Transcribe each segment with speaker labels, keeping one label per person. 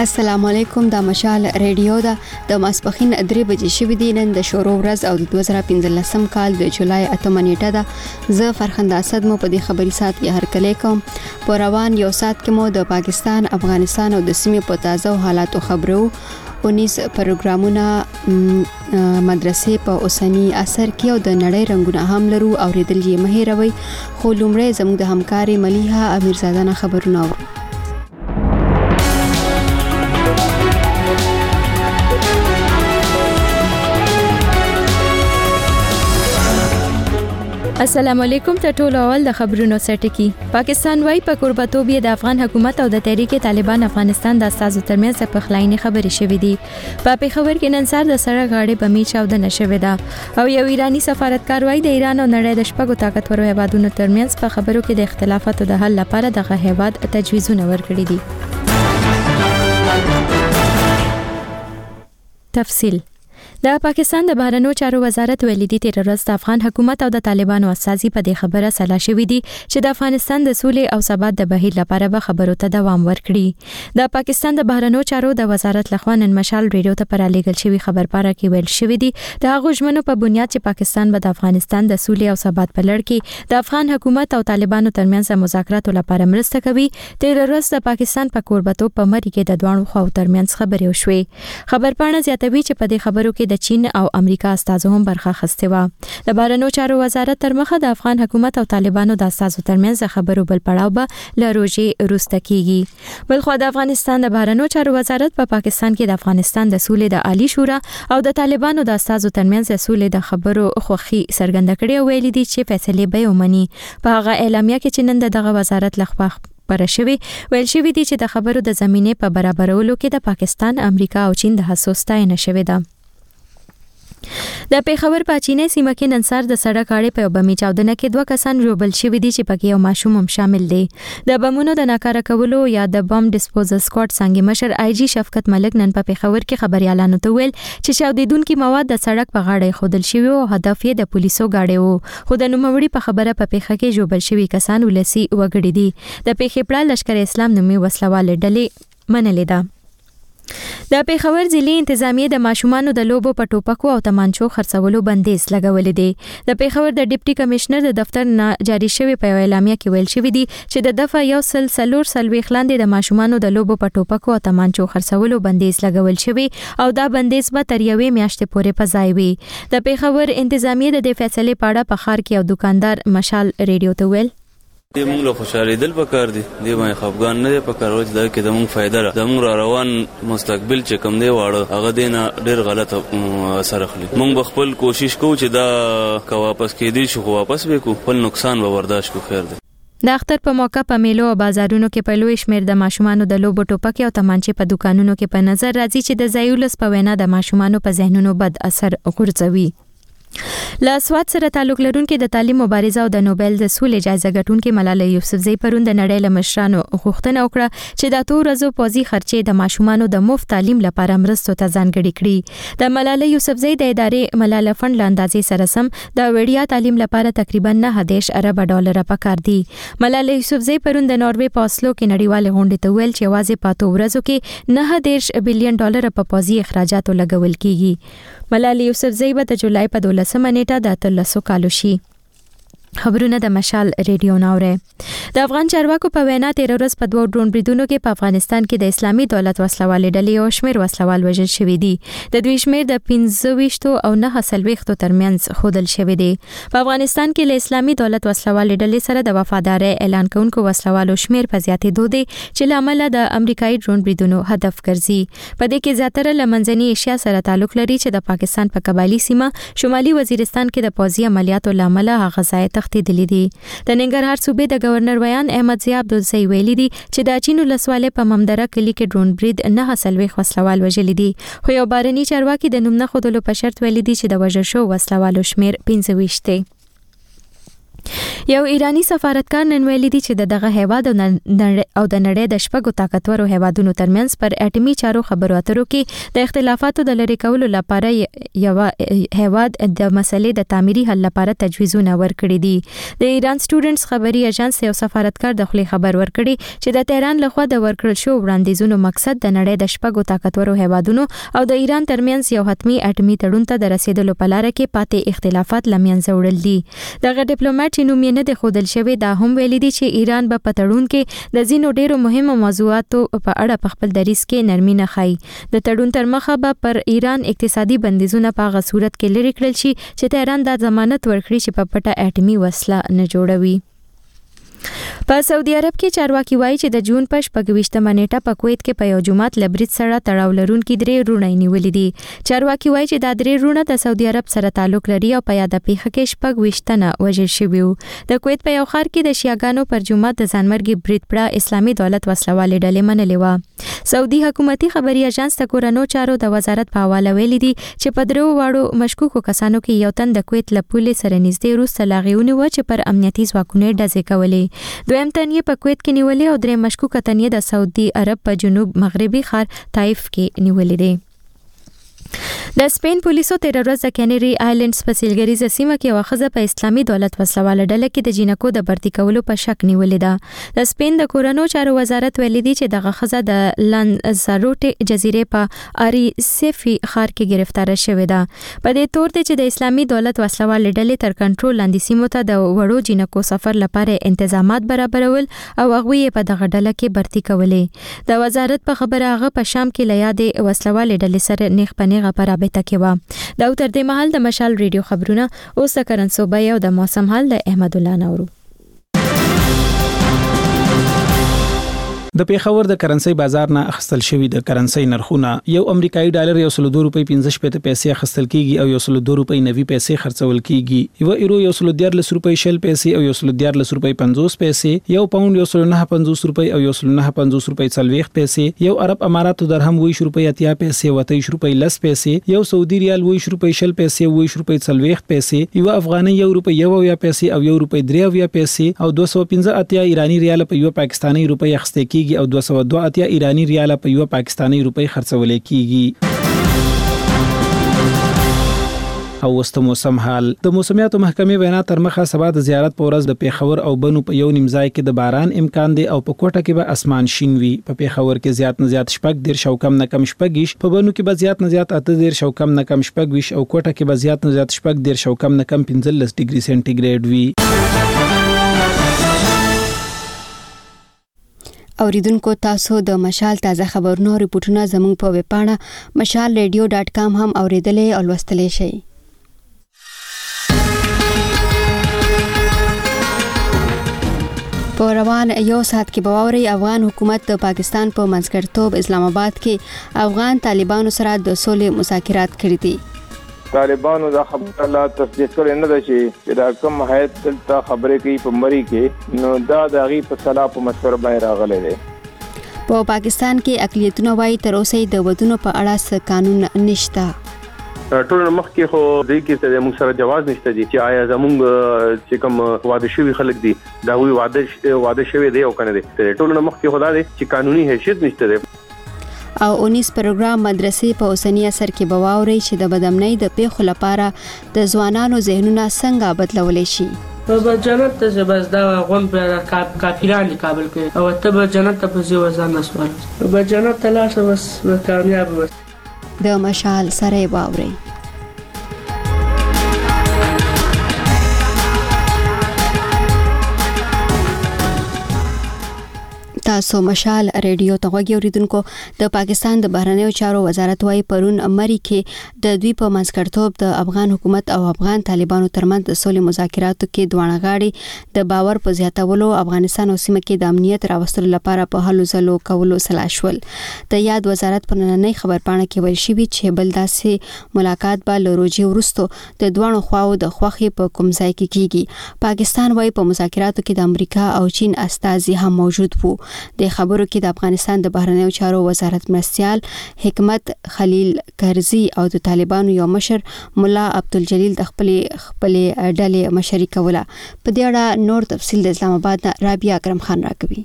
Speaker 1: السلام علیکم. د مشال ریډیو د ماسپخین 3 بجې شوې دي. نن د شورو ورځ او د 2015 کال د جولای 8 نیټه ده. زه فرخنده اسد مو په دې خبري سات کې هرکلی کوم. په روان یو سات کې مو د پاکستان، افغانستان او د سیمې په تازه حالاتو خبرو 19 پروګرامونه مدرسې په اوسنی اثر کې او د نړۍ رنگونه هم لرو او ریدل یې مهیروي. خو لومړی زموږ د همکاري ملیحه امیرزاده خبرونه اورو.
Speaker 2: السلام علیکم. ته ټول اول د خبرونو سرټکی. پاکستان وايي په قربتوب د افغان حکومت او د تحریک طالبان افغانستان د استازو ترمنځ په خلاینې خبرې شوې دي. په پیښور کې نن سهار د سړک غاړې په میچ او د نشوي ده او یو ایرانی سفارتکار وايي د ایران او نړۍ د شپږو طاقتورو هیوادونو ترمنځ په خبرو کې د اختلافاتو د حل لپاره دغه هیواد تجویزونه ورکړي دي. تفصیل. د پاکستان د بهرنیو چارو وزارت ویلي دی تیر ورځ د افغان حکومت او د طالبانو استازي په دې خبره سلا شوې دي چې د افغانستان د سولې او ثبات د بهیر لپاره به خبرو ته دوام ورکړي. د پاکستان د بهرنیو چارو د وزارت لخوا نن مشال ریډیو ته پرالېږل شوی خبرپاره کې ویل شوی دی د هغو ژمنو په بنیاد چې پاکستان به د افغانستان د سولې او ثبات په لړ کې د افغان حکومت او طالبانو ترمنځ مذاکراتو لپاره مرسته کوي. تیر ورځ د پاکستان په کوربتوب په مری کې د دوه خواو ترمنځ خبرې وشوې. خبرپاڼه زیاتوي چې په دې خبرو کې د چین او امریکا استازو هم برخه اخیستې و. د بهرنیو چارو وزارت تر مخه د افغان حکومت او طالبانو د استازو ترمنځ خبرو بل پړاو به له روزي روسته کیږي. بلخو د افغانستان د بهرنیو چارو وزارت په پاکستان کې د افغانستان د سولې د عالی شورا او د طالبانو د استازو ترمنځ د سولې د خبرو خوخي څرګنده کړې او ویلي دي چې فیصله به ومني. په هغه اعلامیه کې چې نن دغه وزارت لخوا پر شوی ویل شوی دي چې د خبرو د زمینه په برابرولو کې د پاکستان، امریکا او چین د هڅو ستاینه شوې ده. د پیښور په چینه سیمه کې نن سهار د سړک غاړې په بمي چاودنه کې 2 کسان ژوبل شوي دي چې پکې یو ماشوم هم شامل دی. د بمونو د ناکاره کولو یا د بم ډیسپوزل سکواډ څنګه مشر آی جی شفقت ملک نن په پیښور کې خبريالانو ته ویل چې چاودیدونکو مواد د سړک په غاړه خودل شوی او هدف یې د پولیسو گاډي وو. خو د نوموړي په خبره په پیښه کې ژوبل شوي کسان ولسی وګړي دي. د پیښې پړه لشکر اسلام نومي وسلواله ډلې منلې ده. د پیښور ضلعي انتظامیه د ماشومانو د لوبو په ټوپکو او تمانچو خرڅولو بندیز لګولې دي. د پیښور د ډیپټي کمشنر د دفتر نه جاری شوی په اعلامیه کې ویل شوی دی چې د دفعه یو سلور سلوي خلاندې د ماشومانو د لوبو په ټوپکو او تمانچو خرڅولو بندیز لګول شوی او دا بندیز به تر یوې میاشتې پورې پځای وي. د پیښور انتظامیه د فیصله پاړه په خار کې او دکاندار مشال ریډیو ته ویل
Speaker 3: دې موږ له خوشاله دل پکار دي. دې باندې خفګان نه پکار وځي دا کې د موږ فائدہ ده. د موږ روان مستقبل چې کوم دی واړه هغه دینه ډېر غلط اثر اخلي. موږ خپل کوشش کوو چې دا کا واپس کېدی شو واپس وکړو، خپل نقصان به برداشت کو. خیر دی.
Speaker 2: د اختر په موقع په میلو او بازارونو کې په لوی شمیر د ماشومانو د لوبو ټوپک او تمانچې په دکانونو کې په نظر راځي چې د زایولس په وینا د ماشومانو په ذهنونو بد اثر غورځوي. له سواد سره تعلق لرونکي د تعلیم مبارزه او د نوبل د سولې جایزه ګټونکي ملاله یوسفزۍ پرون د نړۍ له مشرانو غوښتنه وکړه چې د 2 ورځو پوزي خرچې د ماشومانو د مفت تعلیم لپاره مرستو ته ځانګړي کړي. د ملاله یوسفزۍ د ادارې ملاله فند لاندازې سره سم د وړیا تعلیم لپاره تقریبا 9 ارب ډالر پکار دي. ملاله یوسفزۍ پرون د ناروې په اسلو کې نړیواله غونډه ته ویل چې واځي په 2 ورځو کې 9 بلین ډالر په پوزي اخراجاتو لګول کیږي. ملاله یوسفزۍ به د جولای په 12 نیټه د 13 کالو شي. خبرونه د مشال ریډیو ناوره. د افغان چارواکو په وینا تیر ورځ په 2 ډرون بریدونو کې په افغانستان کې د اسلامي دولت وسلوال ډلې او شمیر وسلوال وژل شوی دي. د دوی شمیر د 15 او 9 ترمنځ خودل شوی دی. په افغانستان کې له اسلامي دولت وسلوال ډلې سره د وفادارۍ اعلان کوونکو وسلوالو شمیر په زیاتېدو دی چې لامل د امریکایي ډرون بریدونو هدف ګرځي. په دې کې زیاتره لمنځنی ایشیا سره تعلق لري چې د پاکستان په قبایلی سیمه شمالي وزیرستان کې د پوځي عملیاتو لامل هغه ځای تختیدلې دي. د ننګرهار صوبې د گورنر ویان احمد ضیاء عبدالزئی ویلي دي چې د چین ولسوالۍ په ممدره کلی کې ډرون برید 9 وسلوال وژلي دي. خو یو بارني چارواکي د نوم نه خودلو په شرط ویلي دي چې د وژل شو وسلوالو شمیر 25 دی. یو ایرانی سفارتکار نن ویلي دی چې دغه هیواد او د نړۍ د شپږو طاقتورو هیوادونو ترمنځ پر اټومي چارو خبرو اترو کې د اختلافاتو د لرې کولو لپاره یو هیواد د مسلې د تعمیري حل لپاره تجویزونه ورکړي دي. د ایران سټوډنټس خبري اژانس یو سفارتکار د خپل خبر ورکړي چې د تهران لخوا د ورکړل شو وړاندیزونو مقصد د نړۍ د شپږو طاقتورو هیوادونو او د ایران ترمنځ یو حتمی اټومي تړون ته د رسیدلو په لار کې پاتې اختلافات لمنځه وړل دي. دغه ډیپلوماټ چې نوم یې نه دی ښودل شوی دا هم ویلي دی چې ایران به په تړون کې د ځینو ډیرو مهمو موضوعاتو په اړه په خپل دریځ کې نرمي نه ښایي. د تړون تر مخه به پر ایران اقتصادي بندیزونه په هغه صورت کې لرې کړل شي چې تهران دا ضمانت ورکړي چې په پټه اټومي وسله نه جوړوي. په سعودي عرب کې چارواکي وایي چې د جون په 28مه نیټه په کویت کې په یو جمعات لبرید سره تړاو لرونکي 3 رونه نیولې دي. چارواکي وایي چې دا 3 رونه د سعودي عرب سره تعلق لري او په یاده پیښه کې 26 تنه وژل شوي وو. د کویت په یو ښار کې د شیعاګانو پر جمعات د ځانمرګي برید پړه اسلامي دولت وسلوالې ډلې منلې وه. سعودي حکومتي خبري اژانس د کورونو چارو د وزارت په حواله ویلي دي چې په 3 واړو مشکوکو کسانو کې یو تن د کویت له پولې سره نږدې وروسته لاغیونه و چې پر امنیتي ځواکونو ډزې کولې. دویم تن یې په کویت کې نیولې او درې مشکوکه تن یې د سعودي عرب په جنوب مغربي ښار طائف کې نیولې دي. د سپین پولیسو تیر ورځ د کینری آیلینډز په سیلګریزه سیمه کې یو ښځه په اسلامي دولت وسلواله ډله کې د جینکو د برتي کولو په شک نیولې ده. د سپین د کورونو چارو وزارت ویلي دی چې دغه ښځه د لانزاروټ جزیرې په اریسیفي ښار کې گرفتار شوې ده. په دې تور دی چې د اسلامي دولت وسلواله ډلې تر کنټرول لاندې سیمو ته د وړو جینکو سفر لپاره تنظیمات برابرول او هغه یې په دغه ډله کې برتي کولې. د وزارت په خبره هغه په شام کې لیادې وسلواله ډلې سره نیغ په نیغه په رابطه کې و. دا تر دې مهال د مشال ریډیو خبرونه اوس د کرنسوبه او د موسم حال د احمد الله نورو.
Speaker 4: د پیښور د کرنسي بازار نه اخستل شوی د کرنسي نرخونه یو امریکایي ډالر یو 102 روپۍ 15 پیسې اخستل کیږي او یو 102 روپۍ 90 پیسې خرڅول کیږي. یو ایرو یو 114 روپۍ 60 پیسې او یو 114 روپۍ 50 پیسې. یو پاوند یو 109.50 روپۍ او یو 109.50 روپۍ 40 پیسې. یو عرب اماراتو درهم 20 روپۍ 80 پیسې 28 روپۍ 10 پیسې. یو سعودي ریال 20 روپۍ 60 پیسې 20 روپۍ 40 پیسې. یو افغاني یو روپۍ 1 پیسې او یو روپۍ 3 پیسې او 215 ایرانی ریال په یو پاکستاني روپۍ اخستل کیږي او 202 ایرانی ریال په یو پاکستاني روپۍ خرڅول کیږي. او وست موسم حال د موسمیاتو محکمې وینا تر مخه سبا د زیارت په ورځ د پیښور او بنو په یو نیم ځای کې د باران امکان دی او په کوټه کې به اسمان شین وي. په پیښور کې زیات نه زیات شپږ ډیر شو کم نه کم شپږ، په بنو کې به زیات نه زیات اته ډیر شو کم نه کم شپږ او کوټه کې به زیات نه زیات شپږ ډیر شو کم نه کم 15 ډیګري سنټیګریډ وي.
Speaker 1: اوریدونکو تاسو د مشال تازه خبرونو ریپورتونه زموږ په ویب پاڼه mashalradio.com هم اوریدلې او لوستلې شئ. په روان یو ساعت کې باوري افغان حکومت د پاکستان په منځګړیتوب اسلام آباد کې افغان طالبانو سره د سولې مذاکرات کړي دي.
Speaker 5: طالبانو دا خبره لا تصدیق کړي نه ده چې دا کوم هیئت دلته خبرې کوي په مری کې نو دا د غي په صلاح په مشوره باندې راغلي دي.
Speaker 1: په پاکستان کې اقلیتونه وايي تر اوسه د ودونو په اړه څه قانون نشته.
Speaker 6: ټول مخ کې خو د کې موږ سره جواز نشته دي چې آیا زموږ چې کوم واده شوی خلک دي دا وی واده شوی دی او کنه دي ټول مخ کې خدا دي چې قانوني حیثیت نشته دي.
Speaker 1: او 19 پروګرام مدرسې په اوسنی اثر کې بواوري چې د بدامنۍ د پیښو لپاره د ځوانانو ذهنونه څنګه بدلولې شي.
Speaker 7: په جنت ته بس دا غون په کافران کابل کې او ته به جنت ته په ځو ځان نسوال په جنت ته لاشه بس کامیاب بس
Speaker 1: د مشال سره باوري. تاسو مشال ریډیو ته غوږی اوریدونکو. د پاکستان د بهرنیو چارو وزارت وايي پرون مری کې د دوی په منځګړیتوب د افغان حکومت او افغان طالبانو ترمنځ د سولې مذاکراتو کې دوه غاړي د باور په زیاتولو افغانستان او سیمه کې د امنیت راوستلو لپاره په هلو ځلو کولو سلا شول. د یاد وزارت په نننۍ خبرپاڼه کې ویل شوی چې بل داسې ملاقات به لروجي ورستو د دوه خواو د خوخي په کوم ځای کې کیږي. پاکستان وايي په مذاکراتو کې د امریکا او چین استازي هم موجود وو. د خبرو کې د افغانستان د بهرنیو چارو وزارت مرستيال حکمت خلیل کرزي او د طالبانو یو مشر مولا عبدالجلیل د خپل ډلې مشري کوله. په دې اړه نور تفصیل د اسلام آباد رابعه اکرم خان راکوي.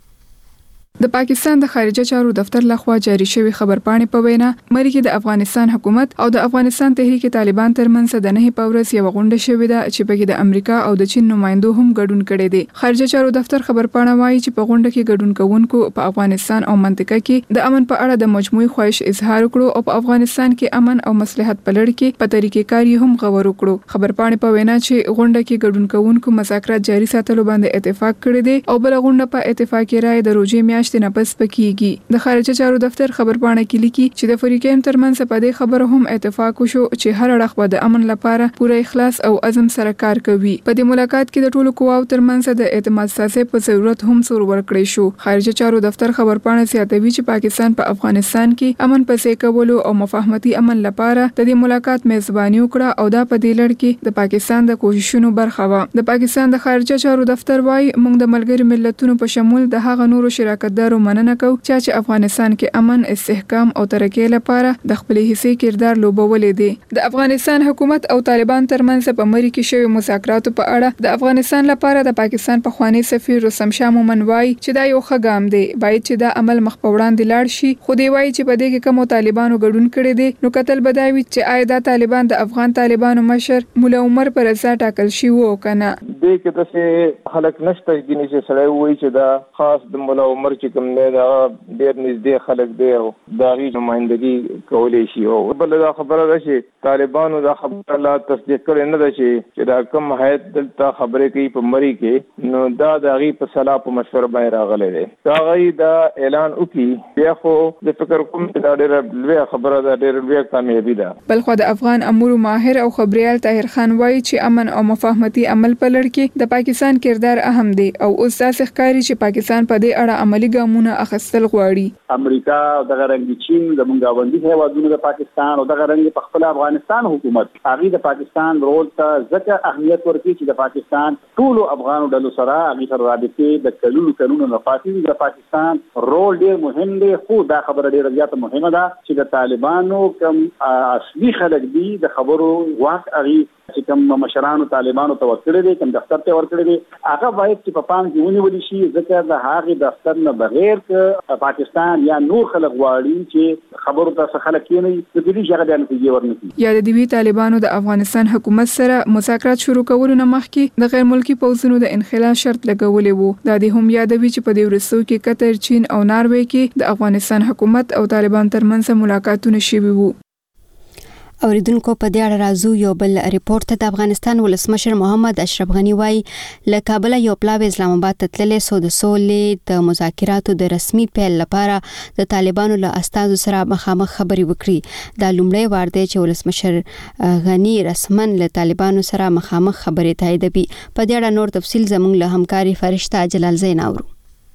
Speaker 8: د پاکستان د خارجه چارو دفتر لخوا جاری شوی خبرپاڼې په وینا مریکي د افغانستان حکومت او د افغانستان تحریک طالبان ترمنځ د نه پورس یو غونډه شوې ده چې په کې د امریکا او د چین نمائندو هم ګډون کړي دي. خارجه چارو دفتر خبرپاڼه وايي چې په غونډه کې ګډون کوونکو په افغانستان او منطقه کې د امن په اړه د مجموعي خواهش اظهار وکړو او په افغانستان کې امن او مصلحت په لړ کې په طریقې کاری هم غوړ وکړو. خبرپاڼه په وینا چې غونډه کې ګډون کوونکو مذاکرات جاري ساتلو باندې اتفاق کړی دی او بل غونډه په اتفاقي رائے د روزي میاشتې نه پس پکې د خارجه چارو دفتر خبرپاڼه کې لیکي چې د فریقین ترمنځ په دې خبره هم اتفاق وشو چې هر اړخ به د امن لپاره پوره اخلاص او عزم سره کار کوي. په دې ملاقات کې د ټولو قواو ترمنځ د اعتماد سازي په ضرورت هم سور ورکړی شو. خارجه چارو دفتر خبرپاڼه زیاتوي چې پاکستان په افغانستان کې امن پسې کولو او مفاهمتي امن لپاره د دې ملاقات میزباني وکړه او دا په دې لړ کې د پاکستان د کوششونو برخه و. د پاکستان د خارجه چارو دفتر وايي موږ د ملګری ملتونو په شمول د هغه نورو شراکتدارو مننه کوو چې افغانستان کې امن استحکام او ترقۍ لپاره د خپل حصې کردار لوبولې دي. د افغانستان حکومت او طالبان ترمنځ په مری کې شوی مذاکراتو په اړه د افغانستان لپاره د پاکستان پخوانی سفیر رستم شاه مومن وايي چې دا یو ښه ګام دی، باید چې دا عمل مخ په وړاندې لاړ شي. خو دی وايي چې په دې کې کوم طالبانو ګډون کړي دي نو قتل بداوي چې آیا دا طالبان د افغان طالبانو مشر مولا عمر پر رضا ټاکل شي وو کنه.
Speaker 5: دې کې د خلک نشته چې سړی وایي چې دا خاص د مولا عمر چې کوم دی دا ډېر نږدې خلک دی او دا غي نمائندګي کولی شي. او بل دا خبره ده چې طالبانو دا خبره لا تصدیق کړي نه ده چې دا کوم هیئت دلته خبرې کوي په مری کې نو دا د غي په صلاح په مشوره باندې راغلي دي. دا غي دا اعلان وکي بیا خو د فکر کوم چې دا ډېر لوی خبره ده، ډېر لوی کامیابی ده.
Speaker 8: بل خو د افغان امور ماهر او خبريال طاهر خان وايي چې امن او مفاهمتي عمل په لړ کې د پاکستان کردار اهم دی او اوس تاسو ښکاری چې پاکستان په دې اړه عملی ګامونه اخیستل غواړي.
Speaker 9: امریکا او دغه رنګ چین د مونږ غوندي هیوادونو د پاکستان او دغه رنګ په خپل افغانستان حکومت هغه د پاکستان رول ته ځکه اهمیت ورکړي چې د پاکستان ټول افغانو ډلو سره هغه سره رابطه د کلونو نفاذي د پاکستان رول ډیر مهم دی. خو دا خبره ډیره زیاته مهمه ده چې د طالبانو کوم اصلي خلک دي د خبرو واک هغه چې کوم مشرانو طالبانو ته ورکړي دي کوم دفتر ته ورکړي دي هغه باید چې په پام کې ونیول شي ځکه د هغه دفتر نه بغیر ک پاکستان یا نور خلک واړي چې خبرو ته خلک یې نه د دې ځای د نتیجې ورنکړي.
Speaker 8: یا د دې طالبانو د افغانستان حکومت سره مذاکرات شروع کولو نه مخکې د غیر ملکی پوځونو د انخلا شرط لګولې وو. دا د هم یادوي چې په دې ورسو کې قطر، چین او ناروې کې د افغانستان حکومت او طالبان ترمنځ ملاقاتونه شوي وو.
Speaker 1: اوریدونکو په دې اړه راځو یو بل ریپورت ته. د افغانستان ولسمشر محمد اشرف غنی وايي له کابل یو پلاوی اسلام آباد ته تللی سو د سولې د مذاکراتو د رسمي پیل لپاره د طالبانو له استازو سره مخامخ خبري وکړي. دا لومړی وار دی چې ولسمشر غنی رسمن له طالبانو سره مخامخ خبري تاییدوي. په دې اړه نور تفصیل زموږ له همکاري فرشته جلال زین اورو.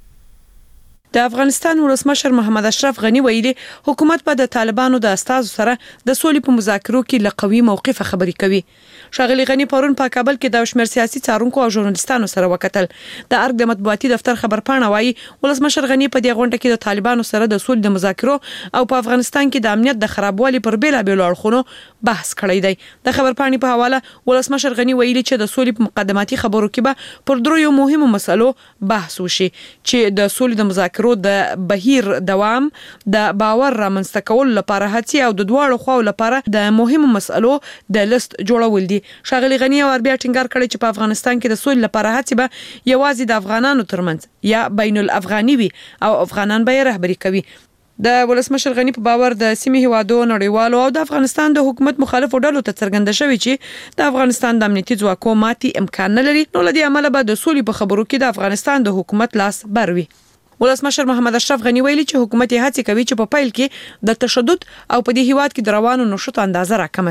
Speaker 10: د افغانستان ولسمشر محمد اشرف غنی ویلي حکومت په د طالبانو د استازو سره د سولې په مذاکرو کې لقوي موقف خبري کوي. شاغلی غنی پرون په کابل کې د شمیر سیاسي څارونکو او ژورنالستانو سره وکتل. د ارګ د مطبوعاتي دفتر خبرپاڼه وايي ولسمشر غنی په دې غونډه کې د طالبانو سره د سولې د مذاکرو او په افغانستان کې د امنیت د خرابوالي پر بیلابېلو اړخونو بحث کړی دی. د خبرپاڼې په حواله ولسمشر غنی ویلي چې د سولې په مقدماتي خبرو کې به پر دریو مهمو مسلو بحث وشي چې د سولې د مذاکرو د بهیر دوام، د باور رامنځته کول لپاره هڅې او د دواړو خواو لپاره د مهمو مسلو د لیست جوړول دي. شاغلی غنی او بیا ټینګار کړی چې په افغانستان کې د سولې لپاره هڅې به یوازې د افغانانو ترمنځ یا بین الافغاني وي او افغانان به رهبري کوي. د ولسمشر غنی په باور د سیمې هیوادو نړیوالو او د افغانستان د حکومت مخالفو ډلو ته څرګنده شوی چې د افغانستان د امنیتي ځواکونو ماتي امکان نه لري، نو لدی عمله به د سولې په خبرو کې د افغانستان د حکومت لاس بروي. ولسمشر محمد اشرف غنی ویلي چې حکومت یې هڅه کوي چې په پیل کې د تشدد او په دې هیواد کې د روانو نشوت اندازه راکم شي.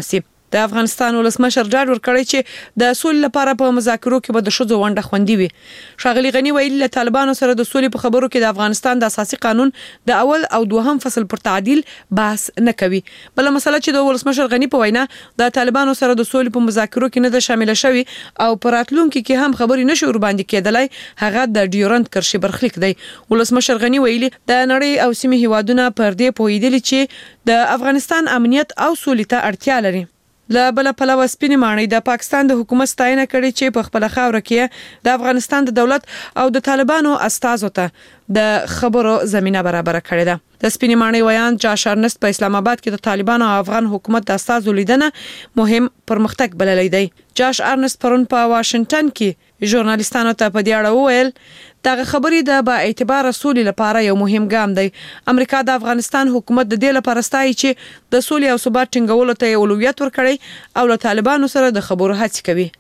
Speaker 10: د افغانستان ولسمشر ډاډ ورکړی چې د سولې لپاره په مذاکرو کې به د ښځو ونډه خوندي وي. ښاغلي غني ویلي له طالبانو سره د سولې په خبرو کې د افغانستان د اساسي قانون د اول او دوهم فصل پر تعدیل بحث نه کوي. بل مسله چې د ولسمشر غني په وینا د طالبانو سره د سولې په مذاکرو کې نه ده شامل شوی او پر راتلونکو کې هم خبرې نشي ور باندې کېدلای هغه د ډیورنت کرښې برخلیک دی. ولسمشر غني ویلي د نړۍ او سیمې هیوادونه پر دې پوهیدلي چې د افغانستان امنیت او سولې ته اړتیا لري. له بل پلوه سپینې ماڼۍ د پاکستان د حکومت ستاینه کړې چې په خپل خاوره کې د افغانستان د دولت او د طالبانو استازو ته د خبرو زمينه برابر کړې ده. د سپینې ماڼۍ ویان جاش ارنست په اسلام آباد کې د طالبانو او افغان حکومت د استازو لیدنه مهم پرمختګ بللی دی. جاش ارنست پرون په واشنگټن کې ژورنالیستانو ته په دې اړه وویل دغه خبرې د با اعتبار سولې لپاره یو مهم ګام دی. امریکا د افغانستان حکومت د دې لپاره ستایي چې د سولې او ثبات ټینګولو ته اولویت ورکړي او له طالبانو سره د خبرو هڅې کوي.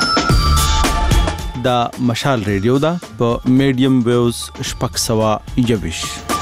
Speaker 11: دا مشال ریډیو دا په میډیم ویوز شپږ سوه یویش.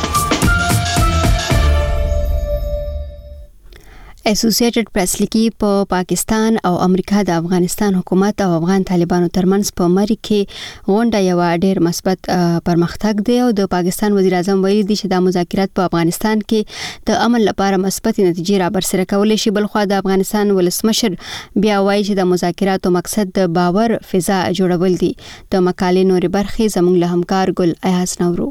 Speaker 1: اسوسییټډ پریس لیکي په پاکستان او امریکا د افغانستان حکومت او افغان طالبانو ترمنځ په مری کې غونډه یو ډېر مثبت پرمختګ دی او د پاکستان وزیر اعظم ویلي دی چې د مذاکرات په افغانستان کې د عمل لپاره مثبت نتیجې را برسره کولای شي. بلخو د افغانستان ولسمشر بیا وایي چې د مذاکراتو مقصد د باور فضا جوړول دي. د مقالې نورې برخې زموږ له همکار ګل ایاز نورو.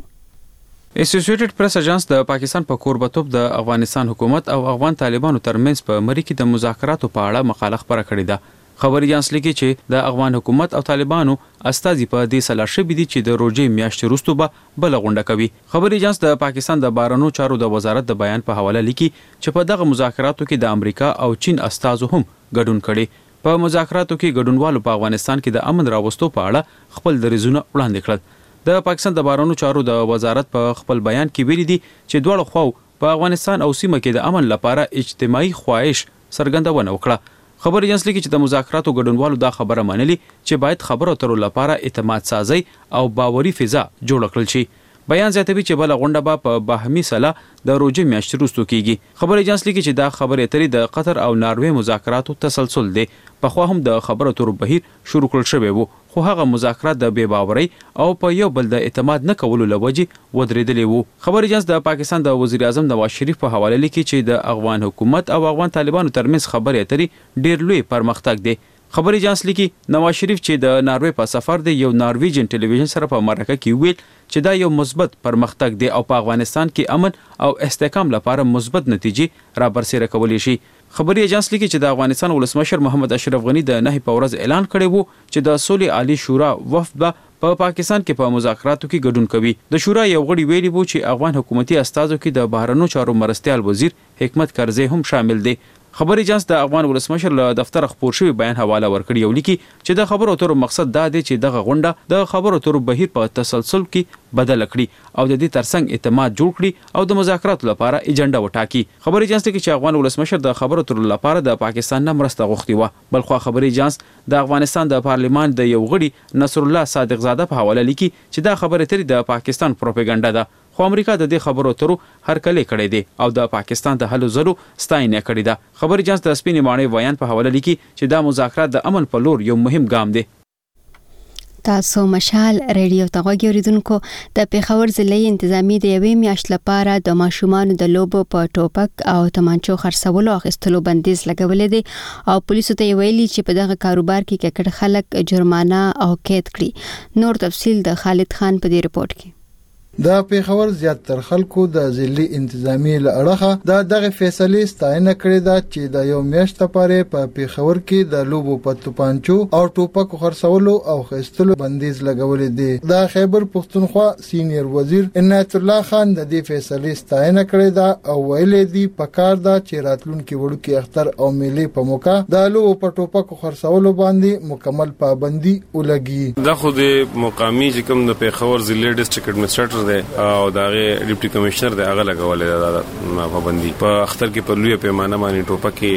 Speaker 12: اسوسییټډ پریس اژانس د پاکستان په کوربتوب د افغانستان حکومت او افغان طالبانو ترمنځ په مری کې د مذاکراتو په اړه مقاله خبره کړې ده. خبري اژانس لیکي چې د افغان حکومت او طالبانو استازي په دې سلا شوي دي چې د روزې میاشتې وروسته به بل غونډه کوي. خبري اژانس د پاکستان د بهرنیو چارو د وزارت د بیان په حواله لیکي چې په دغه مذاکراتو کې د امریکا او چین استازو هم ګډون کړي. په مذاکراتو کې ګډونوالو په افغانستان کې د امن راوستو په اړه خپل دریځونه وړاندې کړل. د پاکستان د بهرنیو چارو د وزارت په خپل بیان کې ویلي دي چې دواړو خواو په افغانستان او سیمه کې د امن لپاره اجتماعي خواهش څرګندونه وکړه. خبري اژانس لیکي چې د مذاکراتو ګډونوالو دا خبره منلي چې باید خبرو اترو لپاره اعتماد سازي او باوري فضا جوړ کړل شي. بیان زیاتوي چې بل غونډه به په باهمي سلا د روزې میاشتې وروسته کیږي. خبري اژانس لیکي چې دا خبرې اترې د قطر او ناروې مذاکراتو تسلسل دی. پخوا هم د خبرو اترو بهیر شروع کړل شوی وو خو هغه مذاکرات د بې باورۍ او په یو بل د اعتماد نه کولو لوجې ودرېدلې وو. خبري اژانس د پاکستان د وزیر اعظم نواز شریف په حواله لیکي چې د افغان حکومت او افغان طالبانو ترمنځ خبرې اترې ډېر لوی پرمختګ دی. خبري اژانس لیکي نواز شریف چې د ناروې په سفر دی یو نارویجن ټلویزیون سره په مرکه کې ویل چې دا یو مثبت پرمختګ دی او په افغانستان کې امن او استحکام لپاره مثبت نتیجې را برسېره کولی شي. خبري اژانس لیکي چې د افغانستان ولسمشر محمد اشرف غنی د 9 په ورځ اعلان کړی وو چې د سولې عالی شورا وفد په پاکستان کې په مذاکراتو کې ګډون کوي. د شورا یو غړي ویلي وو چې افغان حکومتي استازو کې د بهرنیو چارو مرستیال وزیر حکمت کرزی هم شامل دي. خبري اژانس د افغان ولسمشر له دفتر خبر شوی بیان حواله ورکړی او لیکي چې د خبرو اترو مقصد دا دی چې دغه غونډه د خبرو اترو بهیر په تسلسل کې بدل کړي او د دې ترڅنګ اعتماد جوړ کړي او د مذاکراتو لپاره ایجنډا وټاکي. خبري اژانس لیکي چې افغان ولسمشر د خبرو اترو لپاره د پاکستان نه مرسته غوښتي و. بلخو خبري اژانس د افغانستان د پارلیمان د یو غړي نصر الله صادق زاده په حواله لیکي چې دا خبره ترې د پاکستان پروپاګاندا ده خو امریکا د دې خبرو اترو هرکلی کړی دی او د پاکستان د هلو ځلو ستاینه کړې ده. خبري اژانس د سپینې ماڼۍ بیان په حواله لیکي چې دا مذاکرات د امن په لور یو مهم ګام دی.
Speaker 1: تاسو مشال ریډیو ته غوږی اوریدونکو د پیښور ضلعي انتظامی د یوې میاشت لپاره د ماشومان د لوبو په ټوپک او تمانچو خرڅولو اخیستلو بندیز لګولې دي او پولیسو ته ویلي چې په دغه کاروبار کې ککړ خلک جرمانه او قید کړي. نور تفصیل د خالد خان په دې رپورت کې.
Speaker 13: د پیښور زیاتره خلکو د ضلعي انتظامی له اړخه دغه فیصله ستاینه کړې ده چې د یو میاشت لپاره په پیښور کې د لوبو په توپانچو او ټوپکو خرڅولو او خرڅولو بندیز لګولې دي. د خیبر پښتونخوا سینیئر وزیر عنایت الله خان د دې فیصله ستاینه کړې ده او ویلې دي پکار ده چې راتلونکي وړوکی اختر او میلې په موقع د لوبو په ټوپکو خرڅولو باندې مکمل پابندي ولګي.
Speaker 14: دا خو د مقامی چې کوم د پیښور ضلع ډیسټریکټ ایڈمنسټریټر کمشنر دی او دغه ډیپټي کمشنر دی هغه لګولې دا پابندي په اختر کې په لوی پیمانه باندې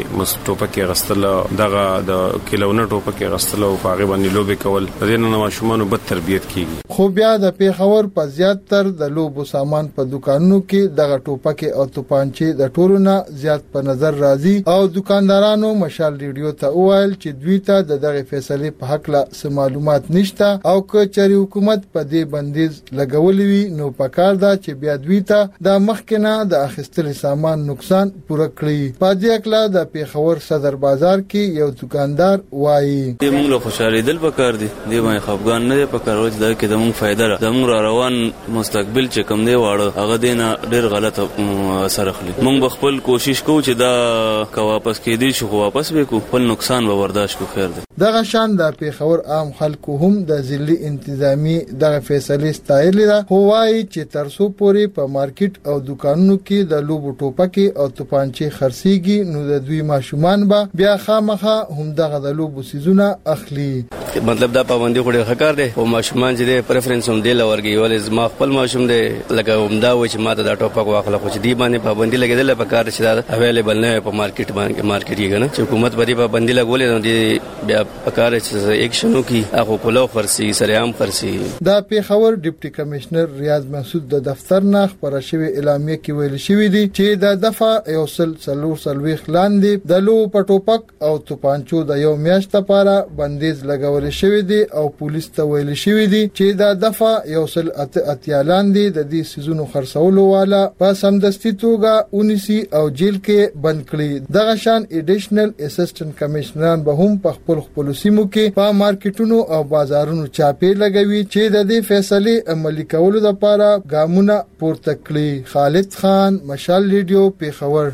Speaker 14: ټوپکې غستل دغه د کیلونه ټوپکې غستل او هغه باندې لوبې کول د نن ماشومان بد تربیت کیږي
Speaker 13: خو بیا د پیښور په زیاتره د لوبو سامان په دکانونو کې دغه ټوپکې او توپانچې د ټولو نه زیات په نظر راځي او دکاندارانو مشال ریډیو ته وویل چې دوی ته دغه فیصله په حق لا سم معلومات نشته او که چاري حکومت په دې بندیز لګولې وي نو پکار دا چې بیا دوی ته د مخکنه د اخیستل سامان نقصان پوره کړي. په دې اکلا د پیښور صدر بازار کې یو دکاندار وایي
Speaker 3: موږ له خوشالي دل پکار دي دی باندې خفګان نه پکار وځي دا کې د موږ فائدہ ده د موږ روان مستقبل چې کم دی واړه هغه دینه ډېر غلط اثر اخلي. موږ خپل کوشش کوو چې دا کا واپس کېدی شو واپس وکړو خپل نقصان به برداشت کو خیر ده.
Speaker 13: دغه شان د پیښور عام خلکو هم د ضلعي انتظامی دغه فیصله ستایلې ده خو وايي چې ترسو پوري په مارکیټ او دکانونو کې د لوبو ټوپکې او توپانچې خرڅيږي نو د دوی ماشومان به بیا خامخه هم دغه د لوبو سيزونه اخلي.
Speaker 15: مطلب دا پابندي خو ډېر ښکار دي او ماشومان چې د پریفرنس هم دی لورګي ولې زما خپل ماشوم دی لکه همدا و چې ماته دا ټوپک واخله خو چې دی باندې پابندي لګیدل په کار چې دا اویلیبل نه په مارکیټ باندې کې کنه چې حکومت باندې پابندي لګولې نو دی بیا په کار چې اکشنو کې هغه کولو خرسي سریام خرسي.
Speaker 13: دا پیښور ډیپټي کمشنر ریاض محسود د دفتر نه خبره شوی اعلامیه کې ویل شوی دی چې د دفعه یو سلوي خلاندې د لو پټوپک او توپانچو د یو میاشت لپاره بندیز لګول شوی دی او پولیس ته ویل شوی دی چې د دفعه یو سل اتیالاندې د دې سيزونو خرڅولو والا په سمدستي توګه اونیسی او جیل کې بند کړي. دغه شان ایډیشنل اسسټنټ کمشنران به هم په خپل سیمو کې په مارکیټونو او بازارونو چاپې لګوي چې د دې فیصله عملي کولو لپاره ګامونه پورته کړي. خالد خان مشال ریډیو پیښور.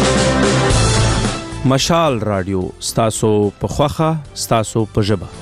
Speaker 11: مشال رادیو ستاسو په خوخه ستاسو په ژبه.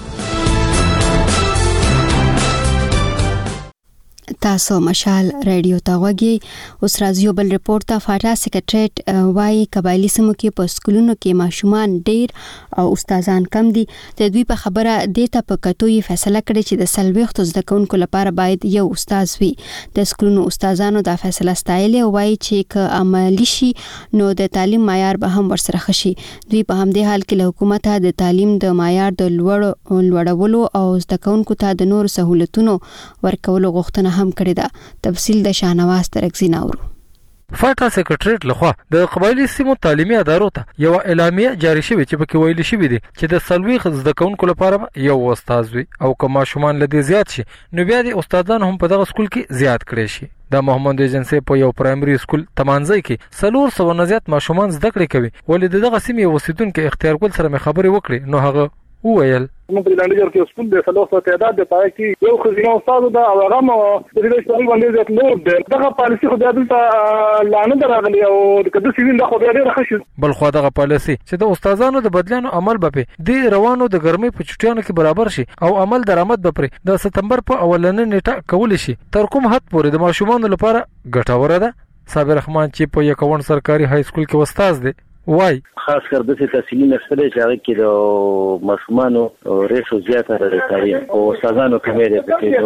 Speaker 1: تاسو مشال رادیو ته وګورئ. اوس راځو بل ریپورت ته. فاټا سیکریټریټ وايي قبایلی سیمو کې په سکولونو کې ماشومان ډیر او استادان کم دي. د دوی په خبره دیته په کتوی فیصله کړې چې د سلويختو زده کوونکو لپاره باید یو استاد وي. د سکولونو استادانو دا فیصله ستایلې او وايي چې ک عملی شي نو د تعلیم معیار به هم ورسره خشي. دوی په همدې حال کې له حکومت د تعلیم د معیار د لوړولو او زده کوونکو ته د نور سہولتونو ورکولو غوښتنه هم کړی دا. تفصیل د شاهنواز ترکزی ناورو.
Speaker 16: فاټا سیکریټریټ لخوا د قبایلی سیمو تعلیمي ادارو ته یو اعلامیه جاری شوې چې پکې ویل شوی دی چې د سلوي زده کوونکو لپاره یو استاد وي او که ماشومان لدی زیات شي نو بیا د استادان هم په دغه سکول کې زیات کړي شي. د محمد ایجنسی په یو پرایمري سکول تمانځي کې 400 نه زیات ماشومان زده کړې کوي. ولې دغه سیمې وسیدونکو اختیار ګل سره خبرې وکړي نو هغه وویل
Speaker 17: موږ د لاندې کې سکول د سلوخ تعداد د پای کې یو خزینه استاد دا او هغه مو د دې شغل باندې ځات نور ده دغه پالیسي خو د دلته لانه درغلی او د کده سیوین د خو ډېر خشي.
Speaker 16: بل خو دغه پالیسي چې د استادانو د بدلانو عمل به د روانو د ګرمۍ په چټیانو کې برابر شي او عمل درآمد به پر د سپتمبر په اولنې نیټه کول شي تر کوم حد پورې د ماشومان لپاره ګټوره ده. صابر رحمان چې په یکون سرکاري های سکول کې استاد دی وای
Speaker 18: خاص کر د تحصیلي مسلې چې هغه کې د ماشومانو ریشو زیاته ده تعلیم او استادانو کمې ده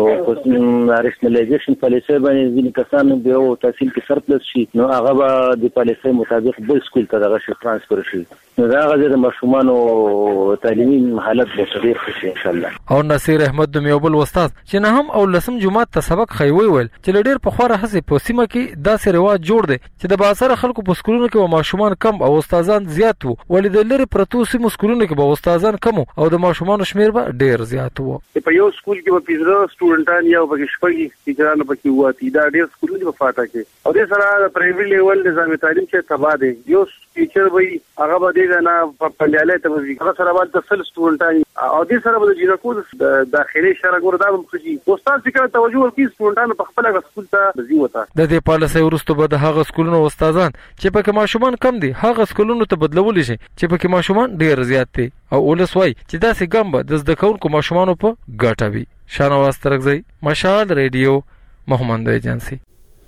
Speaker 18: چې د رسمالایزیشن پالیسي باندې ځینې کسان به او تحصیل کې سرپلس شي نو هغه به د پالیسي مطابق بل سکول ته دغه شي ترانسفر شي نو دا هغه د ماشومانو تعلیمي حالت به تغیر شي ان شاء الله.
Speaker 16: او نصیر احمد د میوبل استاد چې نه هم او لسم جمعه ته سبق خوي ویل چې ډېر په خوره هڅه په سیمه کې داسې رواج جوړ دی چې د باسره خلکو په سکولونو کې ماشومان کم او استادان زیات وو ولې د لری پرتو سیمو سکولونو کې به استادان کم او د ماشومان شمیر به ډیر زیات وو.
Speaker 17: په یو سکول کې به 15 سټوډنټان یا په شپږ ټیچرانو پکې واتي دا ډیر سکولونه په فاټا کې او د سره د پرایویټ لیول نظام تعلیم چې تبا دی یو ټیچر وي هغه به دغه نه په پنځاله ته وي هغه سره به 10 سټوډنټان او د سره به جنکو د داخلي شرګور دا مخجی استاد څخه توجه ورکړي سټوډنټانو په خپل سکول ته ځي وته.
Speaker 16: د دې پالیسي ورستو به د هغه سکولونو استادان چې پکې ماشومان کم دي هغه سکولونو ته بدلول شي چې پکې ماشومان ډیر زیات دي او ولس وای چې دا سي ګم به د زده کوونکو ماشومانو په ګټه وي. شاهنواز ترکزی مشال ریډیو محمد ایجنسی.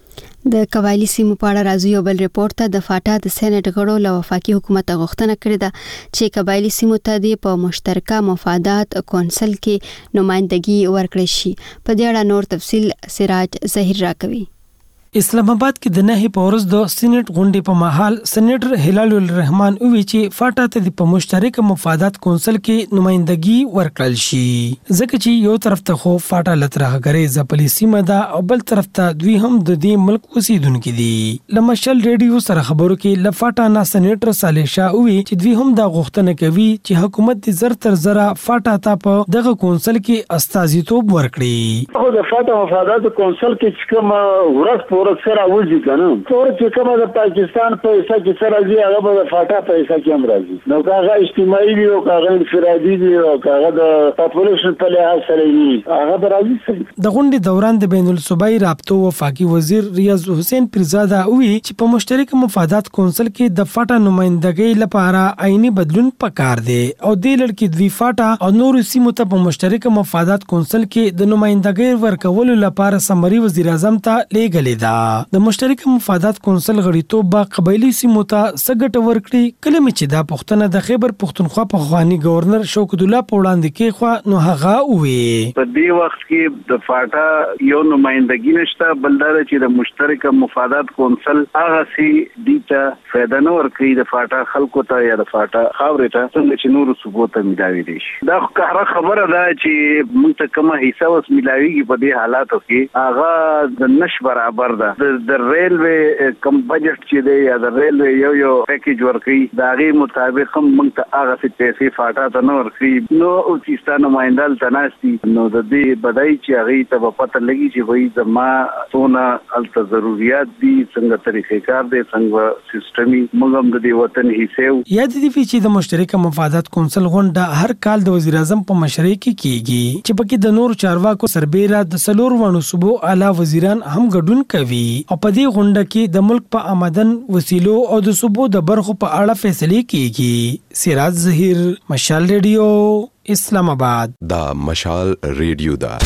Speaker 1: د قبایلی سیمو په اړه راځي یو بل ریپورت ته د فاټا د سېنات غړو له وفاقي حکومت غوښتنه کړې ده چې قبایلی سیمو ته د په مشترکه مفادات کونسل کې نمائندګي ورکړي شي. په دې اړه نور تفصیل سراج ظهیر راکوي.
Speaker 19: اسلام آباد کې د نه په ورځ د سېنات غونډې په مهال سېنیټر هلال الرحمن وی چې فاټا ته د مشترک مفادات کونسل کې نمائندګي ورکړل شي ځکه چې یو طرف ته خو فاټا لترهګری ځپلې سیمه ده او بل طرف ته دوی هم د دې ملک اوسیدونکو دي. لمشل ریډیو سره خبرو کې لفاټا نه سېنیټر صالح شاه وی چې دوی هم دا غوښتنه کوي چې حکومت د زر تر زره فاټا ته په دغه کونسل کې استازیتوب ورکړي.
Speaker 9: خو د فاټا مفادات کونسل کې کوم ورځ سره وځي کنه څور چې کومه د پاکستان پیسې چې سره راځي هغه د فاټا پیسې کې هم راځي. نو هغه اجتماعي وي او هغه انفرادي وي او هغه د پاپولیشن په لحاظ سره وي هغه راځي.
Speaker 19: د غونډې دوران د بین الصوبایي رابطو وفاقي وزیر ریاض حسین پیرزاده وی چې په مشترک مفادات کونسل کې د فاټا نمائندګۍ لپاره عیني بدلون پکار دی او د لړکې د فاټا او نور سیمو ته په مشترک مفادات کونسل کې د نمائندګۍ ورکولو لپاره سمري وزیر اعظم ته لیږلې ده. د مشترک مفادات کونسل غړیتوب با قبایلی سیمو ته سګټ ورکړي کلمه چې دا پښتنه د خیبر پښتونخوا په خواني گورنر شوکت الله په وړاندې کې خو نو هغه وې
Speaker 9: په دې وخت کې د فاټا یو نمائندګي نشته بلدار چې د مشترک مفادات کونسل هغه سي دیته فائدہ نه ورکړي د فاټا خلکو ته یا د فاټا خاورې ته څنګه چې نور صوبو ته ملاوي دي. دا خبره ده چې موږ ته کومه حصہ وس ملاويږي په دې حالاتو کې هغه د نش برابر ده. د ریلوی کم بجټ چې دی یا د ریلوی یو پیکیج ورکړي دا غي مطابق هم موږ ته هغه څه پیسې فاټا ته نه ورکړي نو او چې نمائندال تناسي نو د دې بدای چې هغه ته پته لګي چې وایي زما څونه الته ضرورت دي څنګه طریقې کار دي څنګه سیستمي موږ هم د دې وطن حصے
Speaker 19: یاد دي چې د مشترک مفادات کونسل غونډه هر کال د وزیر اعظم په مشرۍ کې کیږي چې پکې د نور چارواکو سربېره د سلور وانو صوبو اعلی وزیران هم ګډون کوي او په دې غونډه کې د ملک په آمدن وسیلو او د صوبو د برخو په اړه فیصلې کیږي. سراج ظهیر مشال ریډیو اسلام آباد.
Speaker 20: دا مشال ریډیو دا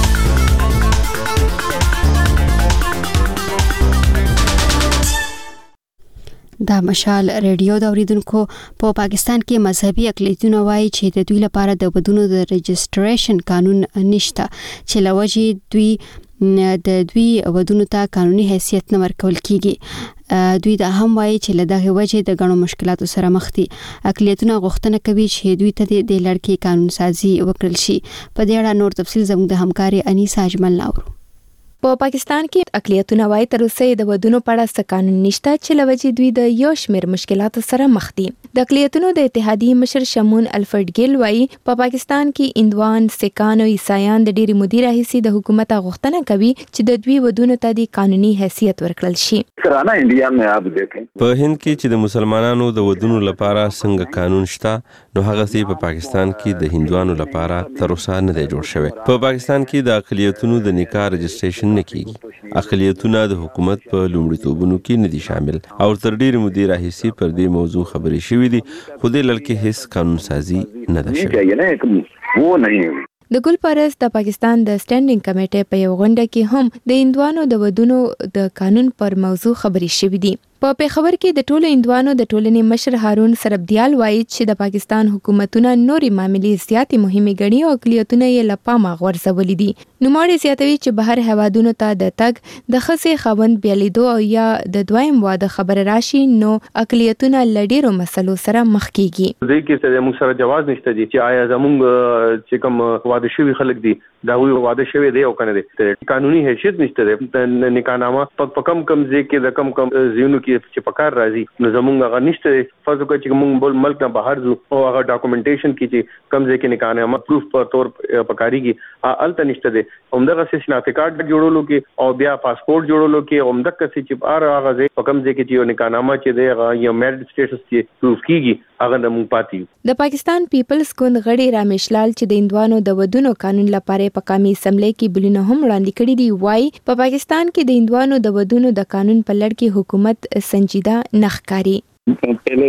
Speaker 1: د مشال ریډیو د اوریدونکو په پاکستان کې مذهبي اقلیتونه وایي چې د دوی لپاره د ودونو د رجسټریشن قانون نشته چې لوجې دوی ودونو ته قانوني حیثیت نه ورکول کیږي. دوی دا هم وایي چې له دغه وجې د غنو مشکلاتو سره مخ دي. اقلیتونه غوښتنه کوي چې دوی ته د لړکې قانون سازي وکړل شي. په دې اړه نور تفصیل زموږ د همکاري انیسا اجمل ناورو.
Speaker 2: په پاکستان کې اقلیتونه وایي تر اوسه د ودونو په اړه څه قانون نشته چې لوجې دوی د یو شمېر مشکلاتو سره مخ دي. د اقلیتونو د اتحادیې مشر شمون الفرد ګیل وایي په پاکستان کې هندوان، سکان او عیسایان د ډېری مودې راهیسې د حکومت غوښتنه کوي چې د دوی ودونو ته د قانوني حیثیت ورکړل شي.
Speaker 21: په هند کې چې د مسلمانانو د ودونو لپاره څنګه قانون شته نو هغه سي په پاکستان کې د هندوانو لپاره تر اوسه نه دی جوړ شوی. په پاکستان کې د اقلیتونو د نکاح رجسټریشن نه کیږي. اقلیتونه د حکومت په لومړیتوبونو کې نه دي شامل او تر ډېرې مودې راهیسې پر دې موضوع خبرې شوې دي خو د لړکې هیڅ قانون سازي نه ده شوې.
Speaker 2: د ګل پرست د پاکستان د سټینډینګ کمیټې په یو غونډه کې هم د هندوانو د ودونو د قانون پر موضوع خبرې شوې دي. په پیښور کې د ټولو هندوانو د ټولنې مشر هارون سربدیال وایي چې د پاکستان حکومتونه نورې معاملې زیاتې مهمې ګڼي او اقلیتونه یې له پامه غورځولي دي. نوموړی زیاتوي چې بهر هیوادونو ته د تګ د ښځې خاوند بیا لیدو او یا د دویم واده خبره راشي نو اقلیتونه له ډېرو مسلو سره مخ کیږي.
Speaker 6: دې کې زموږ سره جواز نشته دي چې آیا زموږ چې کوم واده شوي خلک دي دا وی واده شوی دی او کنه دی قانوني حیثیت نشته دی. نکاحنامه په کم ځای کې د کم ځایونو کې چې پکار راځي نو زمونږ هغه نشته. فرض وکړه چې موږ بل ملک نه بهر ځو او هغه ډاکومنټیشن کې چې کم ځای کې نکاحنامه پروف په تور پکاريږي الته نشته دی. همدغه شناختی کارت جوړولو کې او بیا پاسپورت جوړولو کې همدغه چې هغه ځای په کم ځای کې چې نکاحنامه چې دی هغه یو میرټ سټیټس کې پروف کیږي هغه د مونږ پاتې.
Speaker 2: د پاکستان پیپلز ګوند غړي رامیشلال چې د هندوانو د ودونو قانون لپاره په قومي اسمبلی کې بلونه هم وړاندې کړي دي وایي په پاکستان کې د هندوانو د ودونو د قانون په لړ کې حکومت سنجیده نه ښکاري.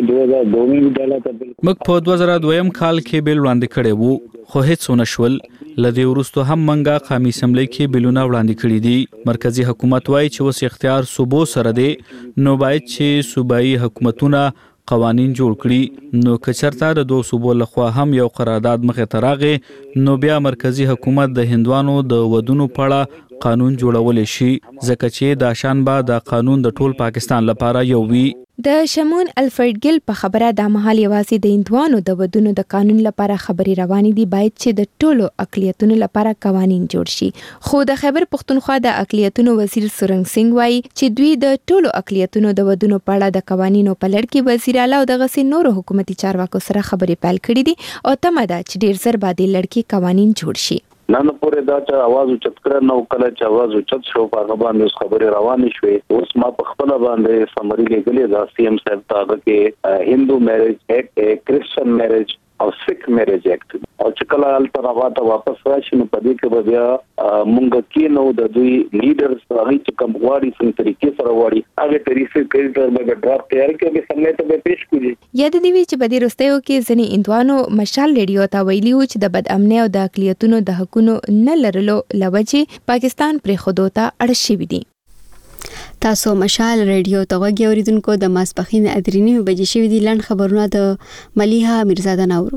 Speaker 22: موږ په 2002 کال کې بیل وړاندې کړی وو خو هیڅ ونه شول.
Speaker 4: لدی ورستو هم منګه قومي اسمبلی کې بلونه وړاندې کړي دي. مرکزی حکومت وایي چې وس اختیار صوبو سره دی، نو باید چې صوبایي حکومتونه قوانین جوړ کړي. نو کچرته د دوه صوبو لخوا هم یو قرارداد مخه تراغه، نو بیا مرکزی حکومت د هندوانو د ودونو پړه قانون جوړول شي، ځکه چې دا شان به د قانون د ټول پاکستان لپاره یو وي.
Speaker 22: د شمون الفرد ګل په خبره د محل یوازې د هندوانو د ودونو د قانون لپاره خبري روانې دي، باید چې د ټولو اقلیتونو لپاره قوانين جوړ شي. خو د خیبر پختونخوا د اقلیتونو وزیر سورنګ سنگ وایي چې دوی د ټولو اقلیتونو د ودونو په اړه د قوانینو په لړ کې وزیر اعلی او دغه سي نورو حکومتي چارواکو سره خبري پیل کړې دي او تمه ده چې ډیر زر بعد لړ کې قوانين جوړ شي.
Speaker 9: نن پورې دا چې आवाज اوچت کړ نو کله چې आवाज اوچت شو په هغه باندې خبرې روانې شوې. اوس ما په خپل باندې سمري لیکلې دا سي ام صاحب ته کې هندو میریج ایکټ، کرسچن میریج او سیک میریج ایکټ او چې کله الته واپس راشي نو په دې کې به بیا مونږ کې نو د دوی لیډرز هغه چې کوم غواړي څنګه طریقې سره غواړي هغه طریقې کې تر به ډرافټ تیار کړي به سمې ته به پیښ کړي.
Speaker 22: یاد دی چې په دې وروستیو کې ځینې هندوانو مشال ریډیو ته ویلي و چې د بد امنۍ او د اقلیتونو د حقونو نه لرلو لوجې پاکستان پرې خودو ته اړ شوی دی.
Speaker 1: تاسو مشال ریډیو ته غوږی اوریدونکو د ماسپخین ادرینی بجې شوی دی. لند خبرونه د ملیحه میرزاده نورو.